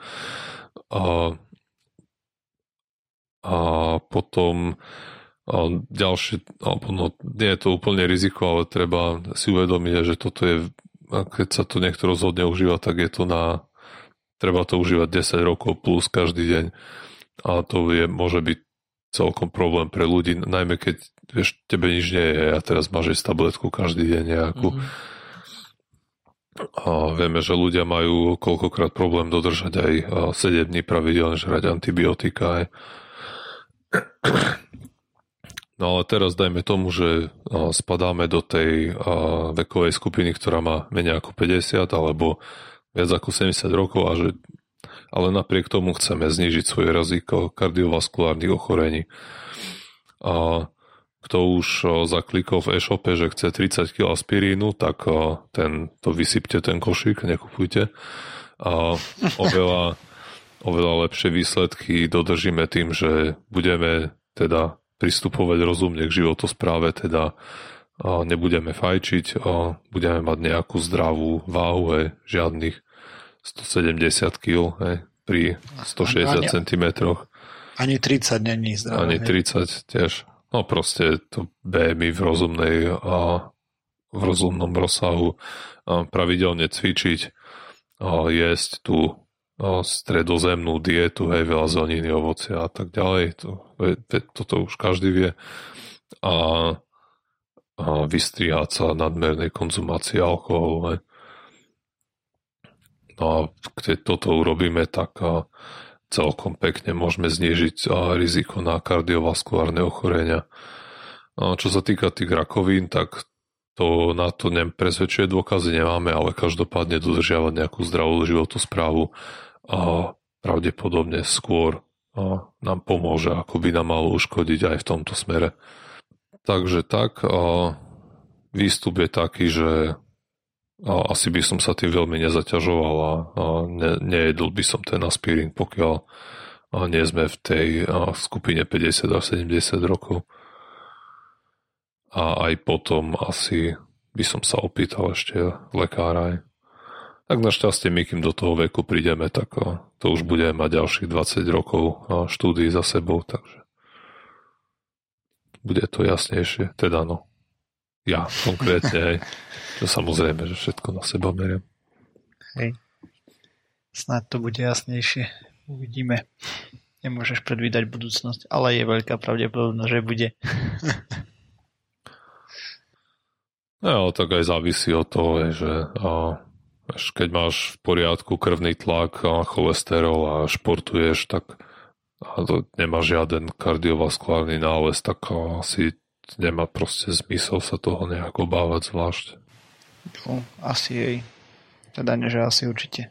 A potom ďalšie, nie je to úplne riziko, ale treba si uvedomiť, že toto je, keď sa to niekto rozhodne užívať, tak je to treba to užívať 10 rokov plus každý deň. A to môže byť celkom problém pre ľudí, najmä keď vieš, tebe nič nie je a teraz máš jesť tabletku každý deň nejakú. A vieme, že ľudia majú koľkokrát problém dodržať aj 7 dní pravidelne žrať antibiotika. No ale teraz dajme tomu, že spadáme do tej vekovej skupiny, ktorá má menej ako 50 alebo viac ako 70 rokov ale napriek tomu chceme znížiť svoje riziko kardiovaskulárnych ochorení. A kto už zaklikol v e-shope, že chce 30 kg aspirínu, tak to vysypte ten košík, nekupujte. A oveľa lepšie výsledky dodržíme tým, že budeme teda pristupovať rozumne k životospráve, teda nebudeme fajčiť, budeme mať nejakú zdravú váhu, žiadnych 170 kg pri 160 cm. Ani 30 není zdravé. Ani 30 tiež. No proste to BMI v rozumnom rozsahu, pravidelne cvičiť, jesť tú stredozemnú dietu, veľa zeleniny, ovocia a tak ďalej. Toto už každý vie. A vystriehať sa nadmernej konzumácii alkoholu. No a keď toto urobíme, tak celkom pekne môžeme znížiť riziko na kardiovaskulárne ochorenia. Čo sa týka tých rakovín, tak na to presvedčuje dôkazy nemáme, ale každopádne dodržiavať nejakú zdravú životosprávu a pravdepodobne skôr nám pomôže, ako by nám malo uškodiť aj v tomto smere. Takže tak, výstup je taký, že asi by som sa tým veľmi nezaťažoval a nejedol by som ten aspirín, pokiaľ nie sme v tej skupine 50 až 70 rokov. A aj potom asi by som sa opýtal ešte lekára. Tak našťastie my, kým do toho veku prídeme, tak to už budeme mať ďalších 20 rokov štúdií za sebou, takže bude to jasnejšie. Teda ja konkrétne, čo samozrejme, že všetko na seba meriem. Hej. Snáď to bude jasnejšie. Uvidíme. Nemôžeš predvídať budúcnosť, ale je veľká pravdepodobnosť, že bude. No, tak aj závisí od toho, že keď máš v poriadku krvný tlak a cholesterol a športuješ, tak nemáš žiaden kardiovaskulárny nález, tak asi nemá proste zmysel sa toho nejako bávať zvlášť. Asi jej. Teda nie, že asi určite.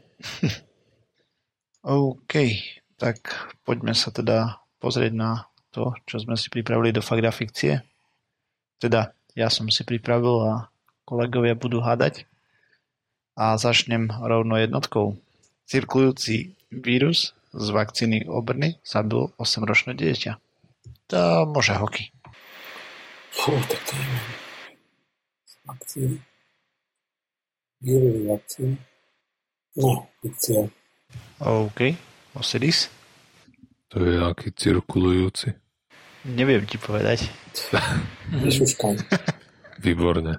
OK, tak poďme sa teda pozrieť na to, čo sme si pripravili do Fakt a fikcie. Teda ja som si pripravil a kolegovia budú hádať. A začnem rovno jednotkou. Cirkulujúci vírus z vakcíny Obrny zabil 8-ročné dieťa. To môže hokej. Tak to je vakcíny. Vírus vakcíny. No, fikcia. OK, Osiris. To je aký cirkulujúci. Neviem ti povedať. Nešuškaj. Výborne.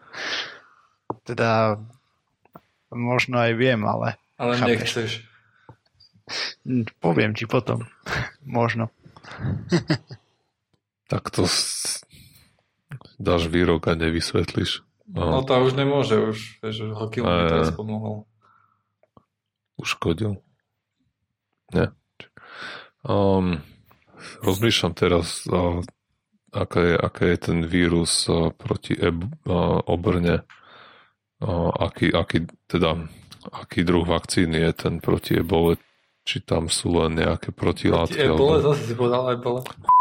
Teda možno aj viem, ale... Ale chápeš. nechceš. Poviem ti potom. Možno. Tak to dáš výrok a nevysvetlíš. No to už nemôže, už hokej mi teraz pomohol. Uškodil. Nie. Rozmýšľam teraz, aká je ten vírus proti Obrne. aký druh vakcíny je ten proti ebole, či tam sú len nejaké protilátky. Proti ebole, zase si povedal ebole.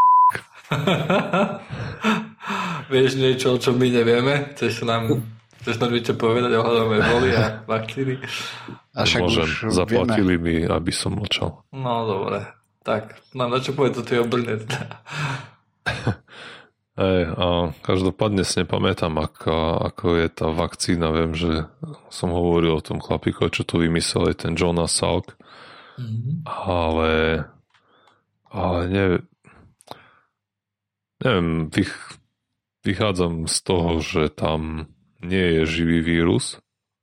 Vieš niečo, o čom my nevieme? Chceš nám niečo povedať ohľadom eboli a vakcíny? Môžem, zaplatili mi, aby som mlčal. No, dobre. Tak, nám na čo povedať o tej obrne. Každopádne si nepamätám, ako je tá vakcína. Viem, že som hovoril o tom chlapíko, čo to vymyslel, je ten Jonas Salk. Ale neviem, vychádzam z toho, že tam nie je živý vírus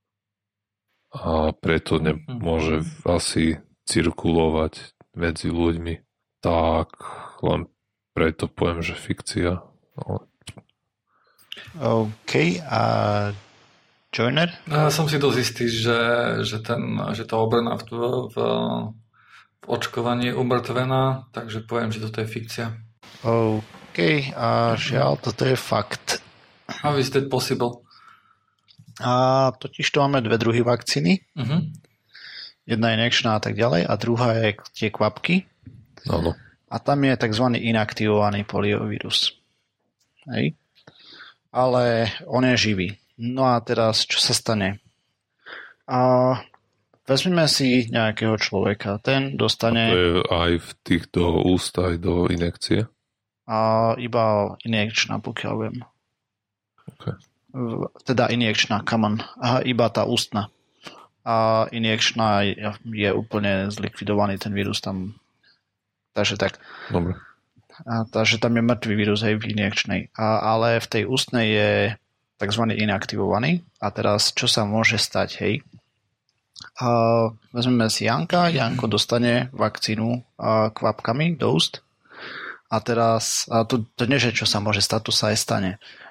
a preto nemôže asi cirkulovať medzi ľuďmi. Tak len preto poviem, že fikcia. No. OK, a Joiner? Ja som si dosť istý, že tá obrana v očkovaní je umrtvená, takže poviem, že toto je fikcia. OK, a žiaľ, toto je fakt. How is that possible? A totiž to máme dve druhy vakcíny. Jedna je injekčná a tak ďalej a druhá je tie kvapky. Áno. A tam je tzv. Inaktivovaný poliovírus. Hej. Ale on je živý. No a teraz, čo sa stane? Vezmeme si nejakého človeka. Ten dostane... To je aj v týchto úst, aj do injekcie? Iba injekčná, pokiaľ viem. Okay. Teda injekčná, iba tá ústna. A injekčná je úplne zlikvidovaný ten vírus tam. Takže tak. Dobre. Takže tam je mŕtvý vírus aj v injekčnej. Ale v tej ústnej je takzvaný inaktivovaný. A teraz, čo sa môže stať, hej? Vezmeme si Janka. Janko dostane vakcínu kvapkami do úst. A teraz, to nie, že čo sa môže stať, to sa aj stane.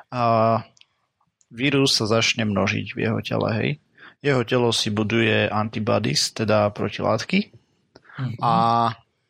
Vírus sa začne množiť v jeho tele, hej? Jeho telo si buduje antibodies, teda protilátky. A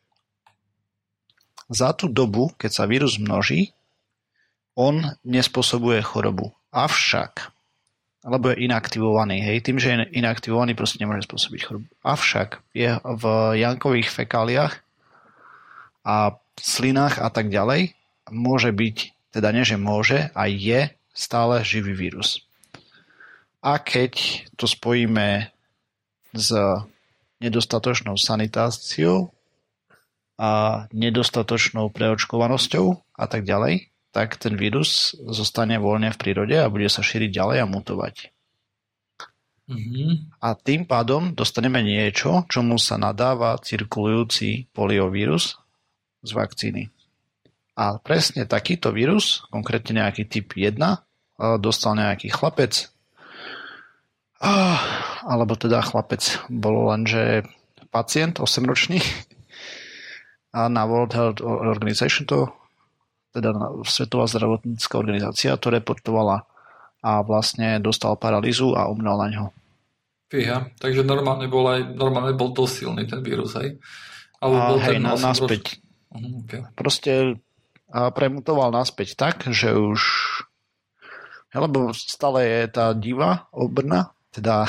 za tú dobu, keď sa vírus množí, on nespôsobuje chorobu. Avšak, alebo je inaktivovaný, hej, tým, že je inaktivovaný, proste nemôže spôsobiť chorobu. Avšak je v Jankových fekáliách a slinách a tak ďalej môže byť, teda nie, že môže, a je stále živý vírus. A keď to spojíme s nedostatočnou sanitáciou a nedostatočnou preočkovanosťou a tak ďalej, tak ten vírus zostane voľne v prírode a bude sa šíriť ďalej a mutovať. A tým pádom dostaneme niečo, čomu sa nadáva cirkulujúci poliovírus z vakcíny. A presne takýto vírus, konkrétne nejaký typ 1, dostal nejaký chlapec, alebo teda chlapec, bolo len, že pacient 8-ročný a na World Health Organization teda Svetová zdravotnícka organizácia to reportovala a vlastne dostal paralýzu a umrel na ňo. Fíha, takže normálne bol dosť silný ten vírus, hej? Alebo bol hej, naspäť. Okay. Proste premutoval naspäť tak, že už lebo stále je tá diva obrna, teda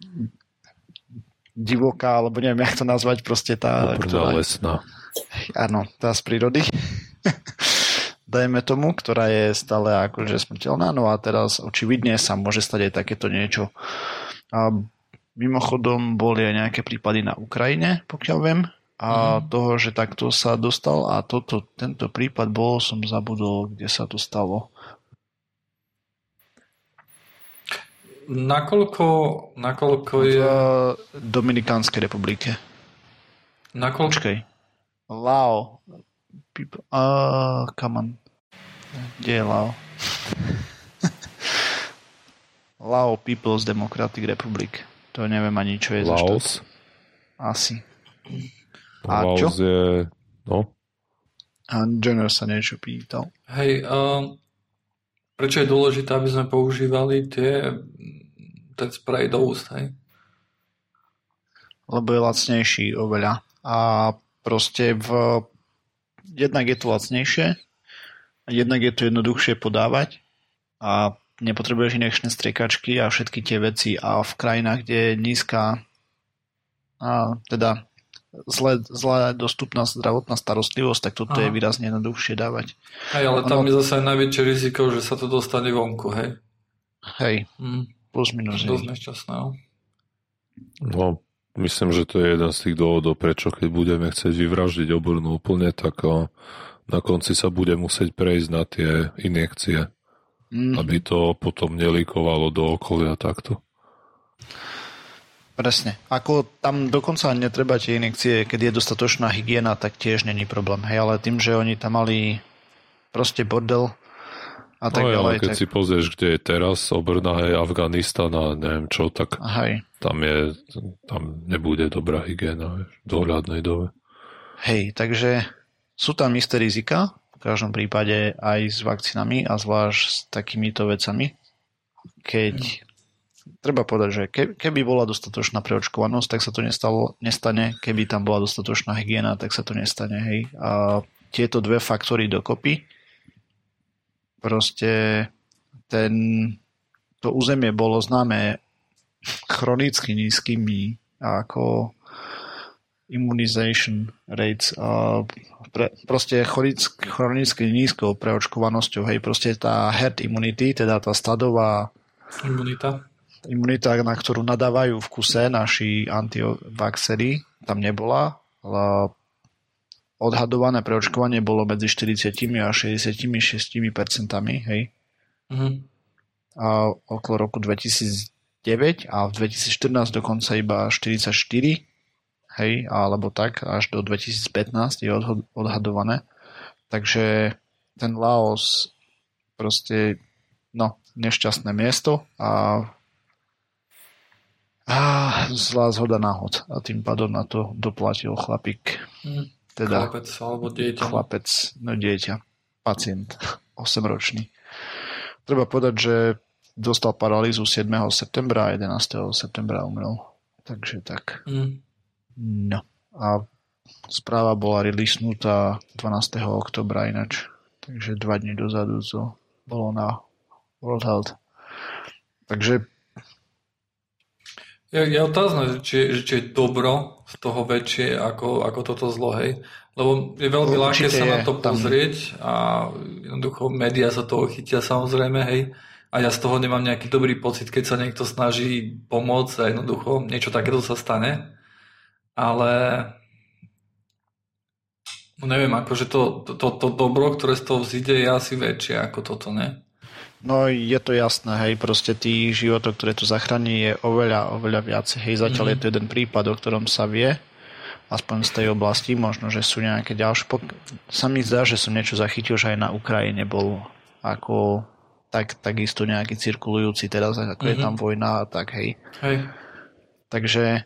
divoká, alebo neviem, jak to nazvať, proste tá... Obrna lesná. Áno, tá z prírody. Dajme tomu, ktorá je stále akože smrteľná. No a teraz očividne sa môže stať aj takéto niečo. A mimochodom boli aj nejaké prípady na Ukrajine, pokiaľ viem. A toho, že takto sa dostal. A tento prípad bol, som zabudol, kde sa to stalo. Nakoľko je... V Dominikánskej republike. Počkej. Lao. Come on. Kde je Lao? Lao People's Democratic Republic. To neviem ani, čo je za štát. Laos? Asi. A Laos čo? je... No? A Jenner sa niečo pýtal. Hej, prečo je dôležité, aby sme používali ten sprej do úst, hej? Lebo je lacnejší oveľa. A proste jednak je to lacnejšie, jednak je to jednoduchšie podávať a nepotrebuješ injekčné striekačky a všetky tie veci a v krajinách, kde je nízka teda zlá dostupná zdravotná starostlivosť, tak toto je výrazne jednoduchšie dávať. Hej, ale tam je zase najväčšie riziko, že sa to dostane vonku, hej? Hej, plus minus. Dosť nešťastné, no. No, myslím, že to je jeden z tých dôvodov, prečo keď budeme chcieť vyvraždiť obornú úplne, tak na konci sa bude musieť prejsť na tie injekcie, aby to potom nelikovalo do okolia takto. Presne. Ako tam dokonca netreba tie injekcie, keď je dostatočná hygiena, tak tiež není problém. Hej, ale tým, že oni tam mali proste bordel a tak ďalej. Ale keď si pozrieš, kde je teraz obrna, hej, Afganistan a neviem čo, tak tam nebude dobrá hygiena v dohľadnej dobe. Hej, takže sú tam isté rizika, v každom prípade aj s vakcínami a zvlášť s takýmito vecami. Keď treba povedať, že keby bola dostatočná preočkovanosť, tak sa to nestane. Keby tam bola dostatočná hygiena, tak sa to nestane. Hej. A tieto dve faktory dokopy, proste to územie bolo známe chronicky nízkymi ako immunization rates, proste chronicky nízkou preočkovanosťou. Hej. Proste tá herd immunity, teda tá stadová imunita, na ktorú nadávajú v kuse naši antivaxery, tam nebola, ale odhadované preočkovanie bolo medzi 40 a 66%, hej. A okolo roku 2009 a v 2014 dokonca iba 44, hej, alebo tak, až do 2015 je odhadované. Takže ten Laos proste, nešťastné miesto a zlá zhoda náhod a tým pádom na to doplatil chlapík. Teda chlapec alebo dieťa. Dieťa. Pacient 8-ročný. Treba povedať, že dostal paralýzu 7. septembra a 11. septembra umrel. Takže tak. No. A správa bola releasenutá 12. oktobra ináč. Takže 2 dní dozadu to bolo na World Health. Takže je otázne, či je dobro z toho väčšie ako toto zlo, hej? Lebo je veľmi ľahké sa na to pozrieť a jednoducho médiá sa toho chytia samozrejme, hej? A ja z toho nemám nejaký dobrý pocit, keď sa niekto snaží pomôcť a jednoducho niečo takéto sa stane. Ale neviem, akože to dobro, ktoré z toho vzíde, je asi väčšie ako toto, ne? No je to jasné, hej, proste tých životov, ktoré to zachráni, je oveľa viacej. Hej, zatiaľ je to jeden prípad, o ktorom sa vie, aspoň z tej oblasti, možno, že sú nejaké ďalšie. Sa mi zdá, že som niečo zachytil, že aj na Ukrajine bol ako takisto nejaký cirkulujúci teraz, ako je tam vojna a tak, hej. Takže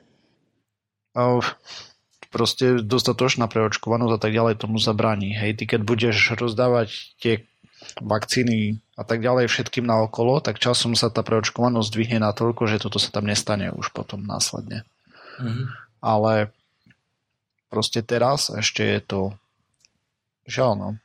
proste dostatočná preočkovanosť a tak ďalej tomu zabráni. Hej, ty keď budeš rozdávať tie vakcíny a tak ďalej všetkým naokolo, tak časom sa tá preočkovanosť zdvihne natoľko, že toto sa tam nestane už potom následne. Ale proste teraz ešte je to žiaľ,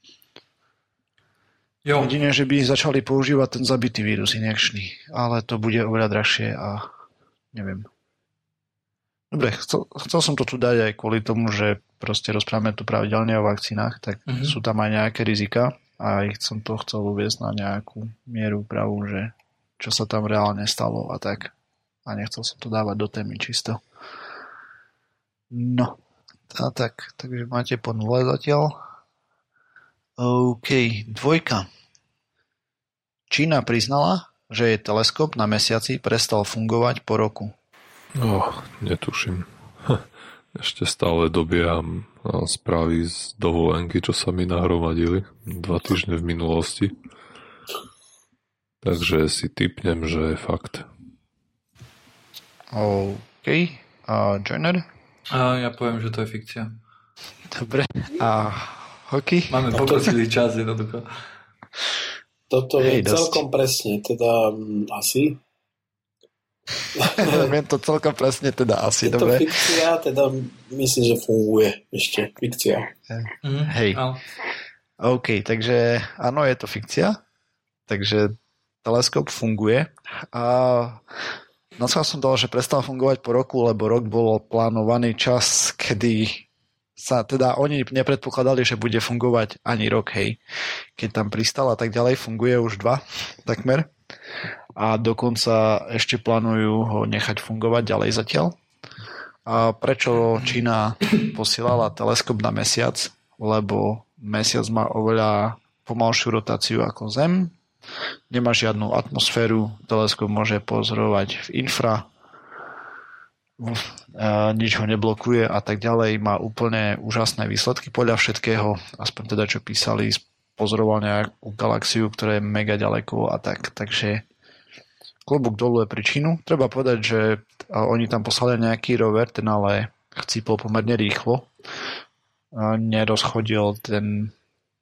jedine, že by začali používať ten zabitý vírus injekčný, ale to bude oveľa drahšie a neviem. Dobre, chcel som to tu dať aj kvôli tomu, že proste rozprávame tu pravidelne o vakcínach, tak sú tam aj nejaké rizika a ich som to chcel uviesť na nejakú mieru pravú, že čo sa tam reálne stalo a tak. A nechcel som to dávať do témy čisto. No, takže máte po 0 zatiaľ. OK, 2. Čína priznala, že jej teleskop na mesiaci prestal fungovať po roku. Netuším. Ešte stále dobieham správy z dovolenky, čo sa mi nahromadili 2 týždne v minulosti. Takže si tipnem, že je fakt. OK. A Joiner? Ja poviem, že to je fikcia. Dobre. A Hockey? Máme poprosili čas jednoducho. Toto je celkom presne, teda asi. Viem to celkom presne, teda asi, je dobre. Je to fikcia, teda myslím, že funguje ešte. Fikcia. Hej. OK, takže áno, je to fikcia. Takže teleskop funguje. A na som dal, že prestal fungovať po roku, lebo rok bol plánovaný čas, kedy sa teda oni nepredpokladali, že bude fungovať ani rok, hej. Keď tam pristal a tak ďalej, funguje už 2 takmer. A dokonca ešte plánujú ho nechať fungovať ďalej zatiaľ. A prečo Čína posielala teleskop na mesiac? Lebo mesiac má oveľa pomalšiu rotáciu ako Zem. Nemá žiadnu atmosféru, teleskop môže pozorovať v infra, nič ho neblokuje a tak ďalej. Má úplne úžasné výsledky podľa všetkého, aspoň teda čo písali, pozoroval nejakú galaxiu, ktorá je mega ďaleko a tak. Takže klobúk dolu je pri Čínu. Treba povedať, že oni tam poslali nejaký rover, ten ale chcípol pomerne rýchlo. Nerozchodil ten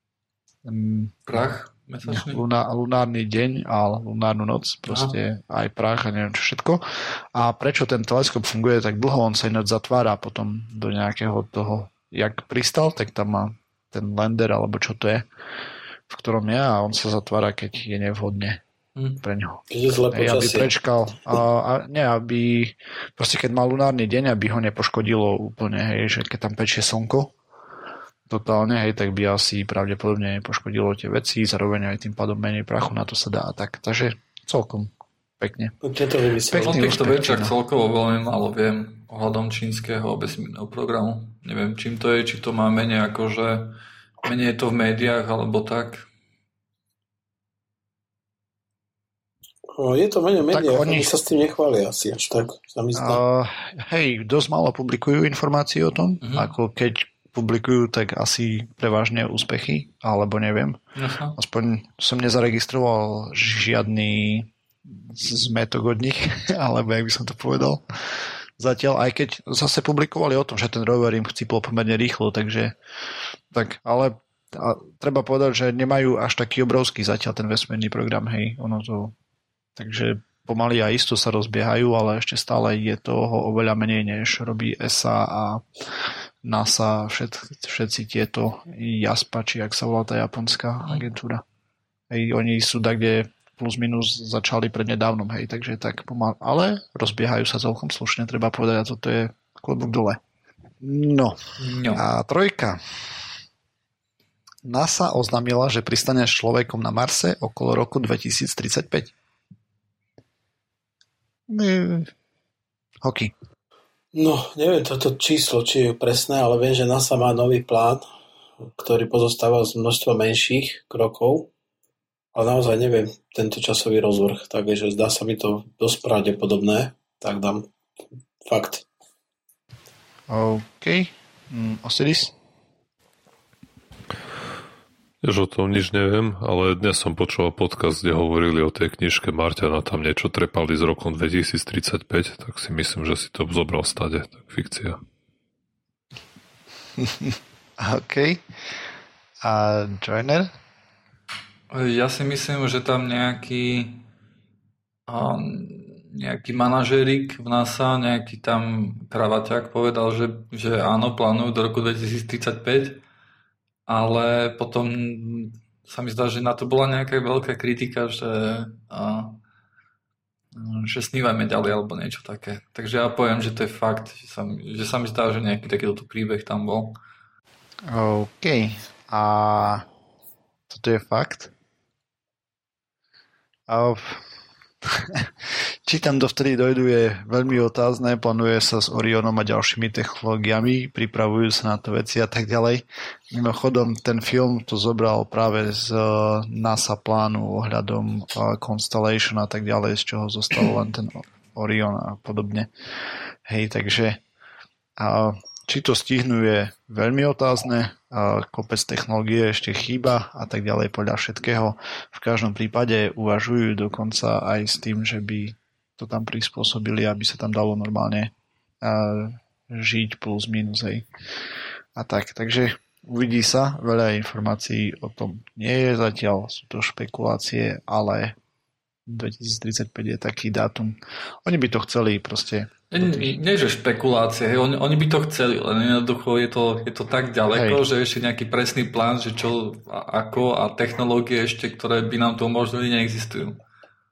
prach mesačný? Lunárny deň a lunárnu noc, proste aj prach a neviem čo všetko. A prečo ten teleskop funguje tak dlho, on sa ináč zatvára potom do nejakého toho, jak pristal, tak tam má ten lander, alebo čo to je, v ktorom je, a on sa zatvára, keď je nevhodne pre ňoho. Aby prečkal. Aby proste keď mal lunárny deň, aby ho nepoškodilo úplne, hej, že keď tam pečie slnko totálne, hej, tak by asi pravdepodobne poškodilo tie veci, zároveň aj tým pádom menej prachu na to sa dá a tak. Takže celkom pekne. O týchto veciach celkovo veľmi málo viem ohľadom čínskeho vesmírneho programu. Neviem, čím to je, či to má menej akože menej je to v médiách, alebo tak. Je to menej médiách, oni sa s tým nechvália asi až tak, sa mi zdá. Dosť málo publikujú informácie o tom, ako keď publikujú, tak asi prevažne úspechy, alebo neviem. Aha. Aspoň som nezaregistroval žiadny zmetok od nich, alebo jak by som to povedal. Zatiaľ, aj keď zase publikovali o tom, že ten rover im chcípol pomerne rýchlo, takže tak, ale treba povedať, že nemajú až taký obrovský zatiaľ ten vesmírny program, hej, takže pomaly a isto sa rozbiehajú, ale ešte stále je toho oveľa menej, než robí ESA a NASA, všetci tieto JASPA, či jak sa volá tá japonská agentúra. Hej, oni sú tak, kde plus minus začali prednedávnom, hej, takže tak pomaly, ale rozbiehajú sa celkom slušne, treba povedať, a toto je klobúk dole. No. A 3. NASA oznámila, že pristane s človekom na Marse okolo roku 2035. Hoky. No, neviem toto číslo, či je presné, ale viem, že NASA má nový plán, ktorý pozostáva z množstva menších krokov, ale naozaj neviem tento časový rozvrh, takže zdá sa mi to dosť pravdepodobné, tak dám fakt. OK. Osiris? Jež o tom nič neviem, ale dnes som počul podcast, kde hovorili o tej knižke Marťana, tam niečo trepali z rokom 2035, tak si myslím, že si to zobral stade, tak fikcia. OK. A Joiner? Ja si myslím, že tam nejaký manažérik v NASA, nejaký tam kravaťák povedal, že áno, plánujú do roku 2035, ale potom sa mi zdá, že na to bola nejaká veľká kritika, že snívajme ďalej alebo niečo také. Takže ja poviem, že to je fakt, že sa mi zdá, že nejaký takýto príbeh tam bol. OK. A toto je fakt? Či tam dovtedy dojdu, je veľmi otázne. Plánuje sa s Orionom a ďalšími technológiami, pripravujú sa na to veci a tak ďalej. Mimochodom, ten film to zobral práve z NASA plánu ohľadom Constellation a tak ďalej, z čoho zostal len ten Orion a podobne. Hej, takže či to stihnú, je veľmi otázne. Kopec technológie ešte chýba a tak ďalej podľa všetkého. V každom prípade uvažujú dokonca aj s tým, že by to tam prispôsobili, aby sa tam dalo normálne žiť plus minus. Hej. A tak, takže uvidí sa. Veľa informácií o tom nie je zatiaľ. Sú to špekulácie, ale 2035 je taký dátum. Oni by to chceli proste. Nie, že špekulácie, oni by to chceli, len jednoducho je to tak ďaleko, že ešte nejaký presný plán, že čo, ako a technológie ešte, ktoré by nám to umožnili, neexistujú.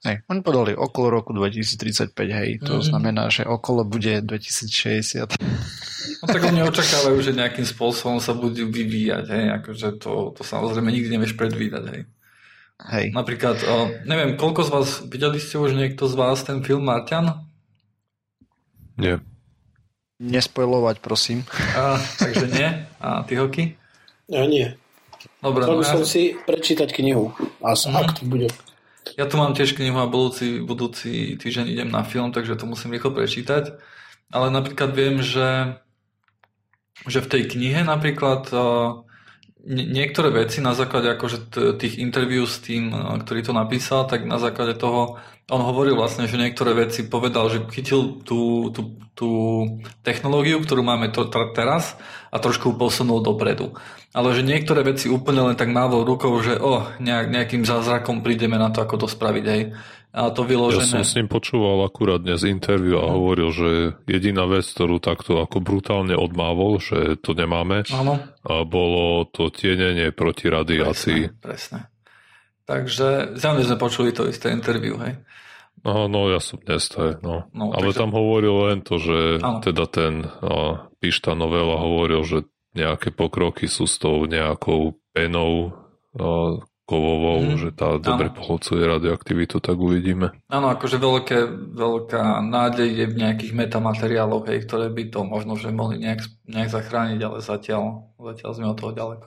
Hej, oni podali okolo roku 2035, hej, to znamená, že okolo bude 2060. No tak oni očakávajú, že nejakým spôsobom sa budú vyvíjať, hej, akože to samozrejme nikdy nevieš predvídať, hej. Hej. Napríklad, neviem, koľko z vás, videli ste už niekto z vás ten film Marťan? Nie. Nespojlovať, prosím. Takže nie? A ty, Hoky? Ja nie. Dobre. Chcel by som si prečítať knihu. Ak to bude. Ja tu mám tiež knihu a budúci týždeň idem na film, takže to musím rýchlo prečítať. Ale napríklad viem, že v tej knihe napríklad niektoré veci na základe akože tých interviú s tým, ktorý to napísal, tak na základe toho on hovoril vlastne, že niektoré veci povedal, že chytil tú technológiu, ktorú máme teraz a trošku posunul dopredu. Ale že niektoré veci úplne len tak mávol rukou, že nejakým zázrakom prídeme na to, ako to spraviť, hej. A to vyložené. Ja som s ním počúval akurát dnes interview a hovoril, že jediná vec, ktorú takto ako brutálne odmávol, že to nemáme, a bolo to tienenie proti radiácii. Presne. Takže zjavne sme počuli to isté interview, hej. No ja som dnes to je, no. Ale takže... tam hovoril len to, že teda ten Pišta Novela hovoril, že nejaké pokroky sú s tou nejakou penou kovovou, že tá dobre pohľcuje radioaktivitu, tak uvidíme. Áno, akože veľká nádej je v nejakých metamateriáloch, hej, ktoré by to možno, že mohli nejak zachrániť, ale zatiaľ sme od toho ďaleko.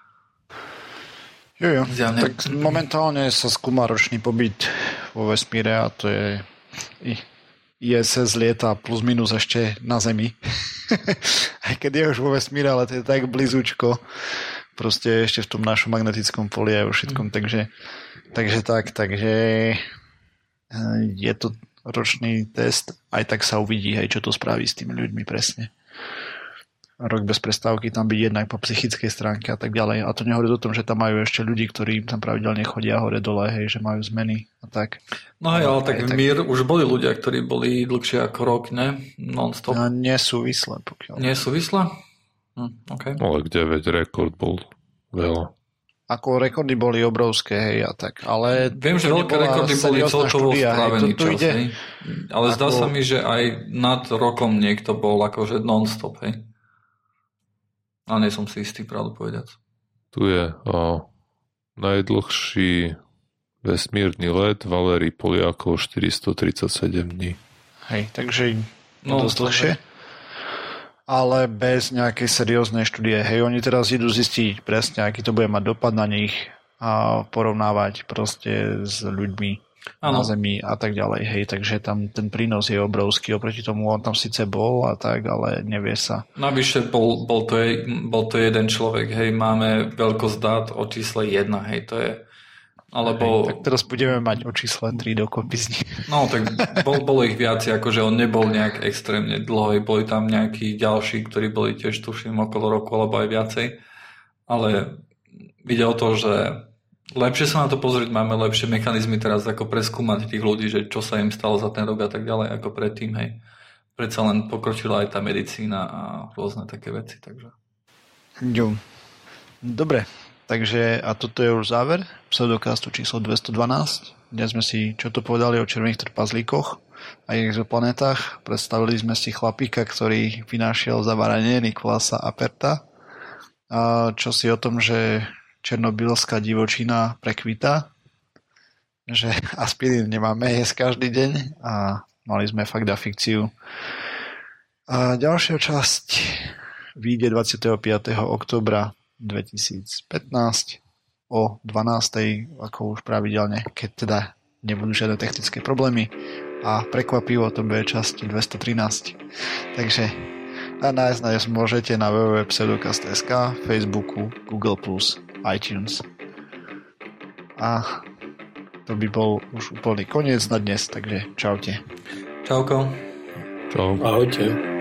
Jo. Tak momentálne sa skúma ročný pobyt vo vesmíre a to je ISS lieta plus minus ešte na Zemi. Aj keď je už vo vesmíre, ale to je tak blízučko. Proste ešte v tom našom magnetickom poli a všetkom. Takže je to ročný test. Aj tak sa uvidí, hej, čo to spraví s tými ľuďmi presne. Rok bez prestávky tam byť jednak po psychickej stránke a tak ďalej. A to nehovorí o tom, že tam majú ešte ľudí, ktorí tam pravidelne chodia hore dole, hej, že majú zmeny a tak. No hej, ale tak Mír už boli ľudia, ktorí boli dlhšie ako rok, ne? Non-stop. No, nesúvisle, pokiaľ. Nesúvisle? Okay. Ale kde, veď rekord bol veľa. Ako rekordy boli obrovské, hej, a tak. Ale viem, že veľké rekordy boli celkovo spravený čas, hej. Ale zdá sa mi, že aj nad rokom niekto bol akože non-stop, hej. Ale nie som si istý, pravdu povedať. Tu je najdlhší vesmírny let Valéry Poliakov 437 dní. Hej, takže dosť dlhšie. Ale bez nejakej serióznej štúdie. Hej, oni teraz idú zistiť presne, aký to bude mať dopad na nich a porovnávať proste s ľuďmi na Zemi a tak ďalej. Hej, takže tam ten prínos je obrovský. Oproti tomu on tam síce bol a tak, ale nevie sa. Navyše bol to jeden človek. Hej, máme veľkosť dát o čísle 1. Hej, to je... Alebo... Hej, tak teraz budeme mať o čísle 3 dokopy z nich. No, tak bolo ich viac, akože on nebol nejak extrémne dlho. Boli tam nejakí ďalší, ktorí boli tiež, tuším, okolo roku, alebo aj viacej. Ale ide o to, že lepšie sa na to pozrieť, máme lepšie mechanizmy teraz, ako preskúmať tých ľudí, že čo sa im stalo za ten rok a tak ďalej, ako predtým, hej. Predsa len pokročila aj tá medicína a rôzne také veci, takže. Jo. Dobre, takže a toto je už záver pseudocastu číslo 212. Dnes sme si čo to povedali o červených trpazlíkoch a ich exoplanetách. Predstavili sme si chlapíka, ktorý vynášiel zavaranie Nikolasa Aperta. A čo si o tom, že černobylská divočina prekvita, že aspirín nemáme jesť každý deň a mali sme fakt a fikciu. A ďalšia časť vyjde 25. októbra 2015 o 12. ako už pravidelne, keď teda nebudú žiadne technické problémy a prekvapivo to bude časť 213. Takže nájsť nás môžete na www.pseudocast.sk, Facebooku, Google+, iTunes. A to by bol už úplný koniec na dnes, takže čaute. Čauko. Čau. Ahojte.